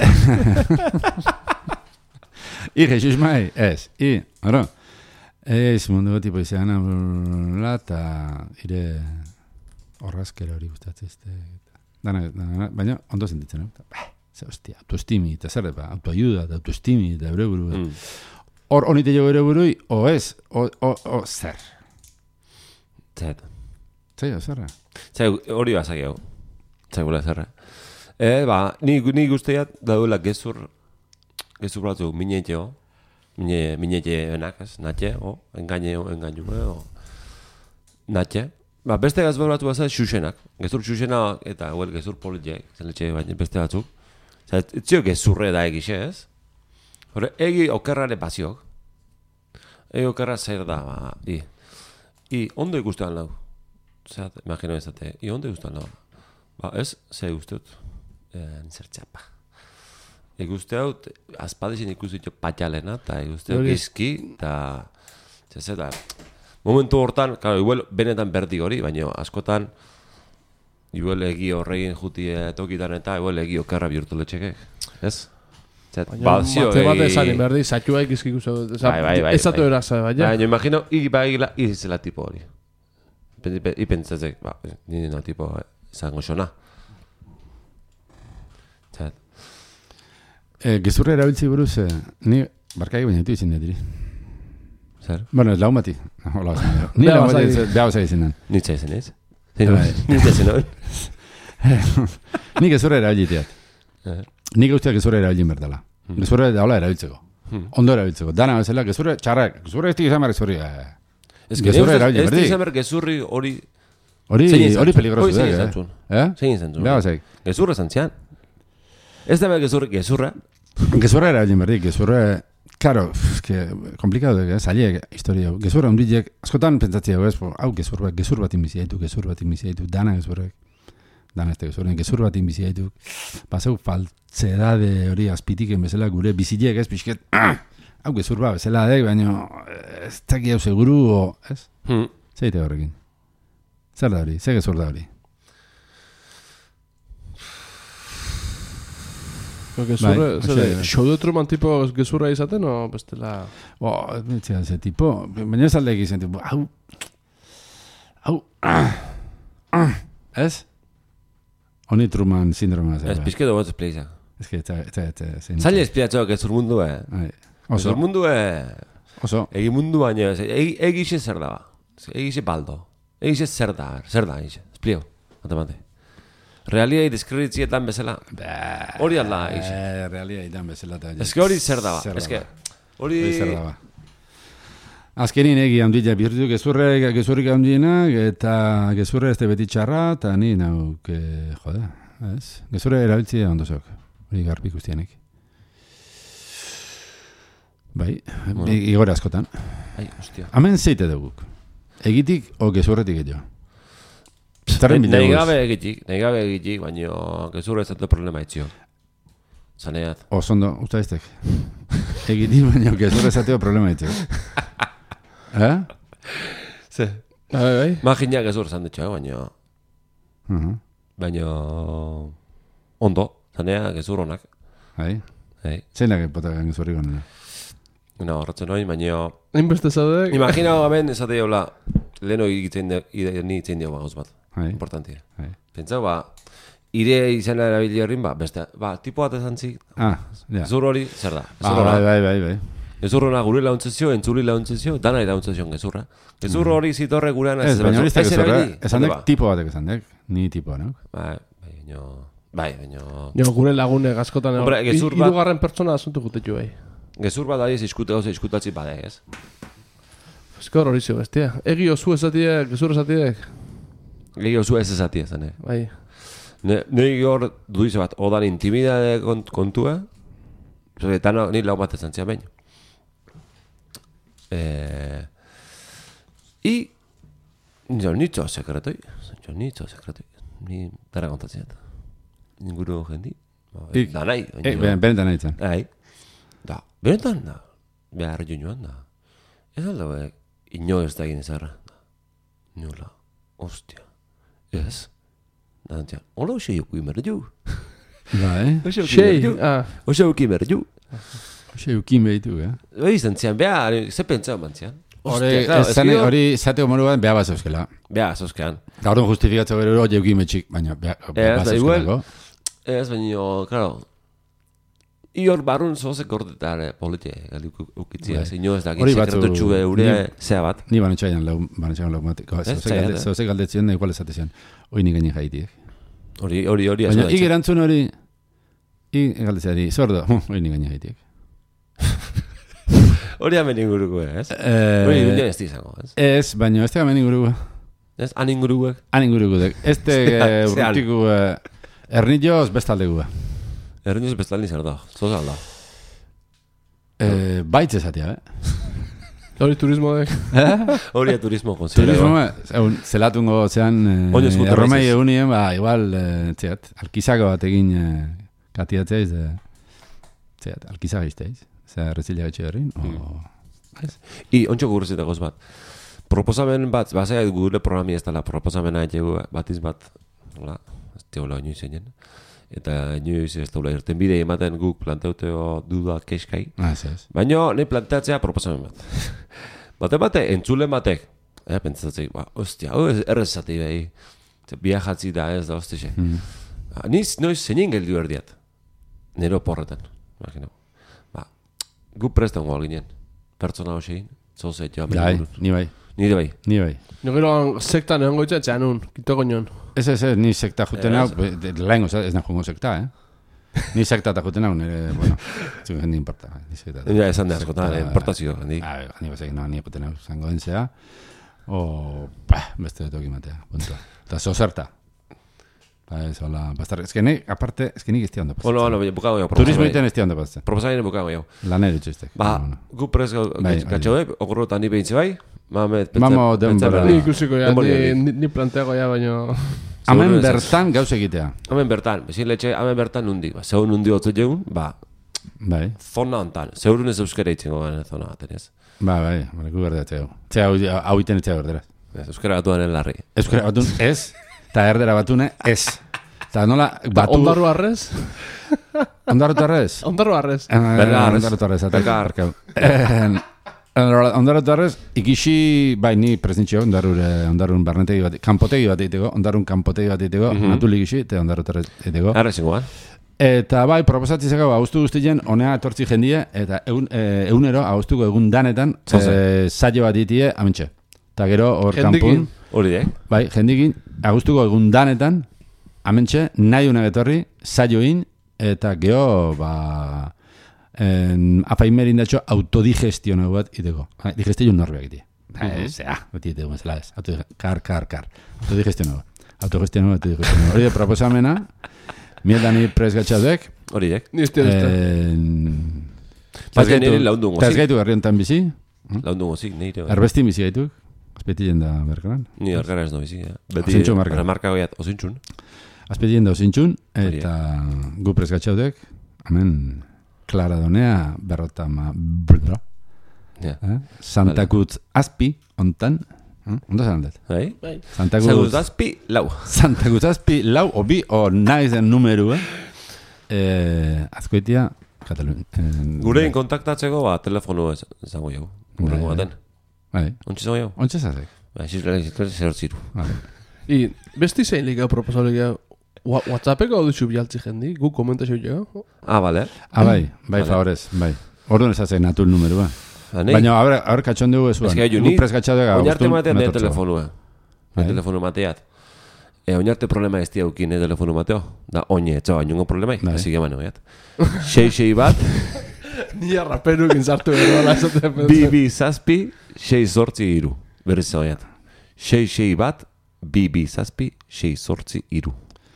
i Jesus mai, ez. I, oro, ez mundu tipo izan, eta ire horrazkera hori gustatzen ezte. Dana, dana, baina ondo sentitzen, no? Bah, ze hostia, autoestimi, eta zer, ba, autoayuda, eta autoestimi, eta eure buru. Mm. Hor, honite jo eure burui, o ez, o, o, o zer. Zet. Zai, o zerra. Zai, hori bazak egu. Zai, gula zerra. E, ba, ni, ni guztiat daudela gezur, gezur batzu mineteo, mine, minete benak, ez, natxe, o, engaine, o, engainu, o, natxe. Ba, beste gazbor batzu bazat, xuxenak. Gezur xuxena eta well, gezur politiek, zeletxe baina beste batzuk. Zer, etzio gezurre da egixe, ez? Hore, egi okerrare baziok. Egi okerra zer da, ba, i. I, ondo ikustean lau. Zer, imagino ezate, i, ondo ikustean lau. Ba, ez, zer guztiot, eh, zertxapa. Ikuste hau, azpadizien ikustu patxalena, eta ikuste hau gizki, eta, zer, da, momentu hortan, claro, igual benetan berdi hori, baina askotan igual egi horregin juti tokitan eta igual egi okerra bihurtu letxeke, ez? Zet, baina matze bat esan berdi, zatua ikizki guzu, ez zatu eraza, baina. Baina, imagino, igi bagila, izela tipo hori. Ipentzatzek, ba, nina tipo zango xona. Zet. Eh, gezurra erabiltzi buruz, eh, ni barkai baina ditu izin dira. Zer? Bueno, ez laumati. Hola, ni laumati behau zai izin den. Nitza izan ez? Nitza izan hori? Ni gezurra erabiltziat. Ni guztiak gezurra erabiltzen berdala. Gezurra da hola erabiltzeko. Ondo erabiltzeko. Dana bezala, gezurra txarrak. Gezurra ez izan behar gezurri. Gezurra erabiltzen berdi. Ez izan behar gezurri hori... Hori peligroso da. Zein izan zuen. Zein izan zuen. Behau zai. Gezurra zantzian. Ez da behar gezurri, gezurra. Gezurra erabiltzen berdi. Gezurra... Claro, es que complicado, eh, salie historia. Gezurra hundiek askotan pentsatzea, ez, hau gezur bat, gezur bat inbiziaitu, gezur bat inbiziaitu, dana gezurrek. Dana este gezurren, gezur bat inbiziaitu. Pasau faltzedade hori azpitiken bezala gure bizilek, ez, pixket, hau gezur bat bezala dek, baina ez taki hau seguru, o, ez? Hmm. Zeite horrekin. Zer da hori, ze gezur da hori. Gezurra, zer, show de Truman tipo gezurra izaten, o bestela... Bo, ez mitzia, ze tipo, baina ez alde egizien, tipo, hau, hau, ez? Honi Truman sindroma. Ez, pizkedo bat espleiza. Ez que, eta, eta, eta... Zaila espliatzoa gezur mundu, eh? Oso. Gezur mundu, eh? Oso. Egi mundu baina, egixe zer da, ba. Egixe baldo. Egixe zer da, zer da, egixe. Esplio, atamate. Realiai deskribitzietan bezala. Hori alda, egixe. Realiai dan bezala. Ez que hori zer da, ba. Ez que, hori... zer da, ba. Azkenin egi handila bihurtu gezurre, gezurrik handienak, eta gezurre ez beti txarra, eta ni nauk, jode, ez? Gezurre erabiltzia ondozok, hori garbi guztienek. Bai, bueno. Igor askotan. Ai, hostia. Hemen zeite duguk. Egitik o gezurretik edo. Nahi gabe egitik, nahi gabe egitik, baina gezurre ez dut problema etzio. Zaneat. Osondo, usta eztek. Egitik, baina gezurre ez dut problema etzio. Eh? Ze. Bai, bai. Magina gezur zan ditxo, baina... Uh-huh. Baina... Ondo, zanea gezur honak. Hai? Hai. Zeinak epotagan gezurrik honena? Una, horretzen hori, baina... Inbeste zaude... Imagina gaben esate jaula, leheno egiten ni itzen dio gauz bat. Hai. Importantia. Hai. Pentsau, ba... Ire izena erabili horrin, ba, beste... Ba, tipo bat esan zik... Ah, ja. Gezur hori, zer da? Ah, bai, bai, bai, bai. Gezurrona gure launtzezio, entzuli launtzezio, dana launtzezio gezurra. Gezur hori zitorre gurean ez, baina hori ez da gezurra, esan dek ba. tipo batek esan dek, ni tipoa, no? Bai, baina, bai, baina... Jo, gure lagune askotan, Hombre, gezur bat... Irugarren pertsona asuntu gutetu bai. Gezur bat adiz iskute gauza iskutatzi bade, ez? Eskor hori zio, bestia. Egi osu esatie, gezur esatie. Egi osu ez esatie, zane. Bai. Nei hor duize bat, odan intimidade kontua, eta ni lau bat esan zia baino. Eh, jo, nitzo sekretoi. Jo, nitzo sekretoi. Ni dara kontatzen. Inguru jendi. Da nahi. Benetan nahi zen. Nahi. Da, benetan da. Behar joan da. Ez alda behar, ino ez da egin ezarra. Niola, ostia. Ez. Da, antzian, hola hoxe joku imer ju. Ba, eh? Sei, ah. Hoxe joku imer ju. Hoxe ukin behitu, eh? Bai izan zian, behar, ze pentsa eman zian. Hori zateko moruan beha bat zauzkela. Beha, zauzkean. Eta hori justifikatzo gero hori eukin betxik, baina beha bat zauzkelako. Ez, baina, klaro, ior barrun zozek gordetar politia, galdi ukitzia. Zino ez da, sekretu txube ure, zea bat. Ni banetxaian lau, banetxaian lau mateko. Zozek galdetzen, igual ez atezian, hori nik gainin jaitiek. Hori, hori, hori. Baina, ik erantzun hori, ik galdetzen, zordo, hori nik gainin jaitiek. Hori hamen inguruko, ez? Hori nire ez dizango, ez? Ez, baina ez da hamen inguruko. Ez, han inguruko? Han inguruko, ez da urrutiko ernilloz bestaldeko. Ernilloz bestaldi zer da, zoz alda. Baitz ezatia, eh? Hori turismo dek. Hori a turismo konzera. Turismo, zelatungo zean, erromei egunien, ba, igual, txeat, alkizako bat egin katiatzeiz, txeat, alkizak izteiz. Zer, rezila betxe herrin, o... I, ontsa gurrezetagoz bat. Proposamen bat, bazea gure programi ez dela, proposamena etxegu batiz bat, hola, ez teola ino izanen. Eta ino izan ez daula irten bide ematen guk planteuteo duda keiskai. Ah, ez ez. Baina, nahi planteatzea proposamen bat. Bate bate, entzulen batek. Eh, pentsatzei, ba, ostia, hau errez zati behi. Biajatzi da ez da, ostixe. Niz, noiz, zenin geldi berdiat. Nero porretan, imagino. Gu presta hongo alginen, pertsona hoxein, zozet joa bai, ni bai. Nire bai. Ni bai. No gero sektan egon goitzen txan un, kitoko nion. Ez, ez, ez, ni sekta juten hau, lehen ez nahi jongo sekta, eh? Ni sekta eta juten hau, nire, bueno, zugen jendi importa. Ja, esan de askotan, importazio, handi. Ah, ni basek, no, ni juten hau, zango den zea, o, bah, beste dut oki matea, puntua. Eta zozerta. Ba, ez, hola, bastar, ez que nik, aparte, ez que nik iztia ondo pasatzen. Olo, olo, bukago jau. Turismo iten iztia ondo pasatzen. Proposamen bukago jau. Lanero txistek. Ba, gu prez gatxo dek, okorrotan ni behintze bai, mamet, Mamo denbora. Ni ikusiko ja, ni planteago ja, baina... Hemen bertan gauz egitea. Hemen bertan, bezin letxe, hemen bertan nundi, ba, zeu nundi hotzu jeun, ba, bai. Zona hontan, zeurun ez euskara itxengo gane zona baten ez. Ba, bai, gu berdatzea. Txea, hau iten etxea berderaz. Euskara batuaren larri. Euskara batun ez, eta erdera batune ez. Eta nola, batu... Ondarru arrez? Ondarru arrez? Ondarru arrez. Ondarru arrez. Ondarru arrez, ikixi, bai, ni presentxio, ondarrun barnetegi bat, kanpotegi bat egiteko, ondarrun kanpotegi bat egiteko, natuli ikixi, eta ondarru arrez egiteko. Arrez ingoan. Eta bai, proposatzizeko, aguztu guztien, honea etortzi jendie, eta egunero, aguztuko egun danetan, saio bat ditie, amintxe. Eta gero, hor kanpun. Hori dek. Bai, jendikin, aguztuko egun danetan, amentxe, nahi unak etorri, saioin, eta geho, ba, en, apaimerin datxo, autodigestiono bat iteko. Digestio norbeak iti. Zea, beti iteko mazela ez. Kar, kar, kar. Autodigestiono bat. Autogestiono bat, autodigestiono bat. Hori de proposamena, mieldan ni presgatxadek. Hori dek. Nizte, nizte. Tazgaitu, laundu ngozik. Tazgaitu garrientan bizi. Laundu ngozik, nire. Erbestin bizi gaituk. Azpetien da berkaran. Ni argara ez no bizi, ja. Beti, marka goiat, osintxun. Azpetien da osintxun, eta gu presgatxaudek, hemen, Klara Donea, berrota ma... Brdo. Santakutz azpi, ontan. Ondo zan aldet? Bai? Santakutz azpi, lau. Santakutz azpi, lau, obi, o naizen numeru, eh? Azkoitia, Katalun. Gurein kontaktatzeko, ba, telefonu zango jau. Gurengo baten. Bai. Ontsi zango jau? Ontsi zazek. Ba, zizlera zertziru. I, besti zein lik proposalik jau? WhatsAppeko hau dutxu bialtzi jendi, guk komentazio jo. Ah, bale. Ah, bai, bai, favorez, bai. Orduan ez hazen natul numerua. Baina, haber katxon dugu ezuan. Ez que gu presgatxadega. Oinarte matean den telefonua. Den telefonu mateat. Oinarte problema ez diaukin, eh, telefonu mateo. Da, oine, etxoa, niongo problemai. Asi gemano, eat. Sei, sei bat. Ni arraperu gintzartu erola esaten. Bi, bi, zazpi, sei, zortzi, iru. Berriz zagoiat. Sei, sei bat, bi, bi, zazpi, sei, zortzi, iru.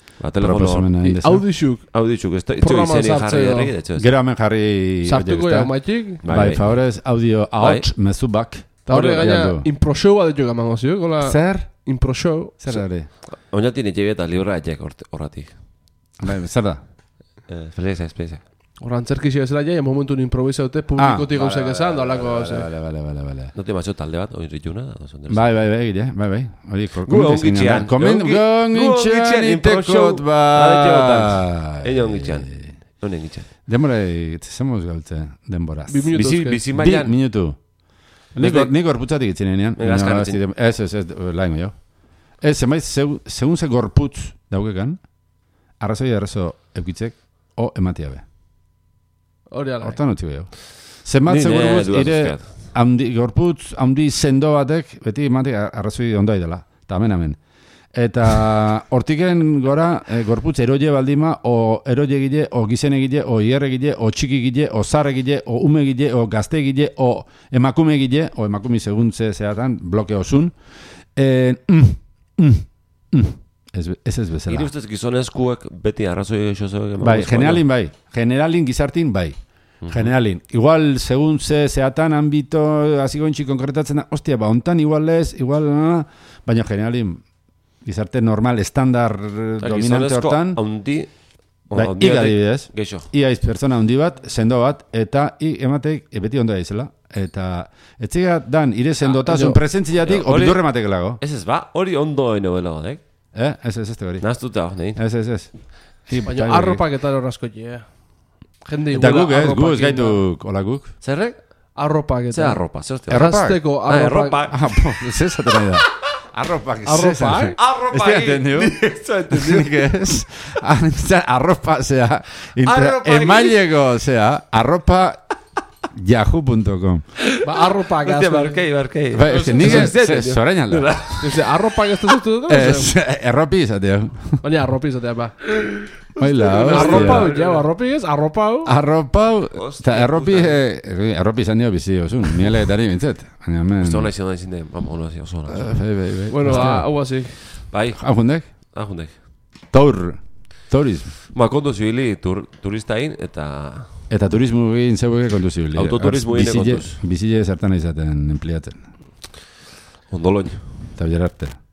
Audixuk. Audixuk, ez da programan sartzeo. Gero hemen jarri... Sartuko ya maitik. Bai, favorez, audio ahots, mezubak. Eta horre gaina, improsio bat ditu gaman gozio. Zer? impro show. Zer da hori? Oinatik nire eta libra etxek horratik. Bai, zer da? Felix, espezia. Hor antzerkizio ez da jai, momentu improvisaute publikotik Ah, gauzak vale, esan, vale, dolako... vale, vale, vale, vale, vale. No te macho talde bat, oin rituna? Bai, bai, bai, gile, bai, bai. Hori, Gu ongitxean. Gongitxean itekot bai. Eño ongitxean. Non engitxean. Denbora, zemos gautze, denboraz. Bi minutu Bizi, eske. bizi Bi mailan. minutu. Nik gorputzatik itzinean. Gaskarretin. Ez, ez, ez, laimo jo. Ez, zemaiz, segun ze gorputz daukekan, arrazoi arrazo eukitzek, o ematia be. Hori ala. Hortan utzi gehiago. Zenbat Ni, segur ne, guz, duda ire, zuzkiat. handi, gorputz, handi sendo batek, beti ematik arrazoi ondai dela. Eta amen, amen. Eta hortiken gora, e, gorputz eroie baldima, o eroie gile, o gizen egile, o hierre gile, o txiki gile, o zarre gile, o ume gile, o gazte gile, o emakume gile, o emakume seguntze zeatan, bloke osun. E, mm, mm, mm. Ez, ez ez bezala. Iri ustez gizonezkuek beti arrazoi eixo zeuek emango Bai, ezkoa, generalin bai. Generalin gizartin bai. Generalin. Igual, segun ze, zeatan, ambito, hasiko intxik konkretatzen da, ostia, ba, ontan igual ez, igual, na, baina generalin, gizarte normal, estandar dominante hortan, haundi, bai, iga adibidez, geixo. iaiz pertsona handi bat, sendo bat, eta i emateik, e, beti ondo daizela. Eta, etziga dan, ire sendotasun jo. presentziatik, Jo, hori- opidurre matekelago. Ez ez ba, hori ondo eno bela godek. Eh? Ez, ez, ez, te hori. Naztuta, nahi. Ez, ez, ez. I, Baina bai, arropak eta horrazko eh. Jende Eta iguela guk, ez, gu arropak ez gaitu kolakuk. Zerrek? Arropak Zer eta... arropa, zer hostia. Erropak? Errazteko Ah, arropak... erropak. Ah, po, ez esaten nahi da. Arropak, Arropak? Arropa, Ez te entendiu? Nik ez. Arropa, arropa, zera, Arropa, emaileko, zera, arropa yahoo punto com. Ba, arropak... Hostia, azken- barkei, barkei. Ba, ez que nik Ez ez, ez, ez, zorain alda. Ez, arropak ez da zutu dut? Ez, erropi izatea. Baina arropi izatea, ba. Oila, Arropa hau, hostia. jau, arropi ez, arropa hau. Arropa, Hostia, eta erropi, eh, erropi izan dio bizi, osun, mieleetari bintzet. Baina, hemen... Ez hona izan da izin den, vamos, hona izan, oso hona. Eh, Bai, bai, bai. Bueno, Hostia. hau hasik. Bai, Ahundek? ahundek. Taur. Tourism. Ma, kondo zibili tur, turistain eta... Eta turismo egin zeuge konduzibili. Autoturismo egin kontuz. Bizile zertan izaten enpliatzen. Ondoloin. Eta bilar arte.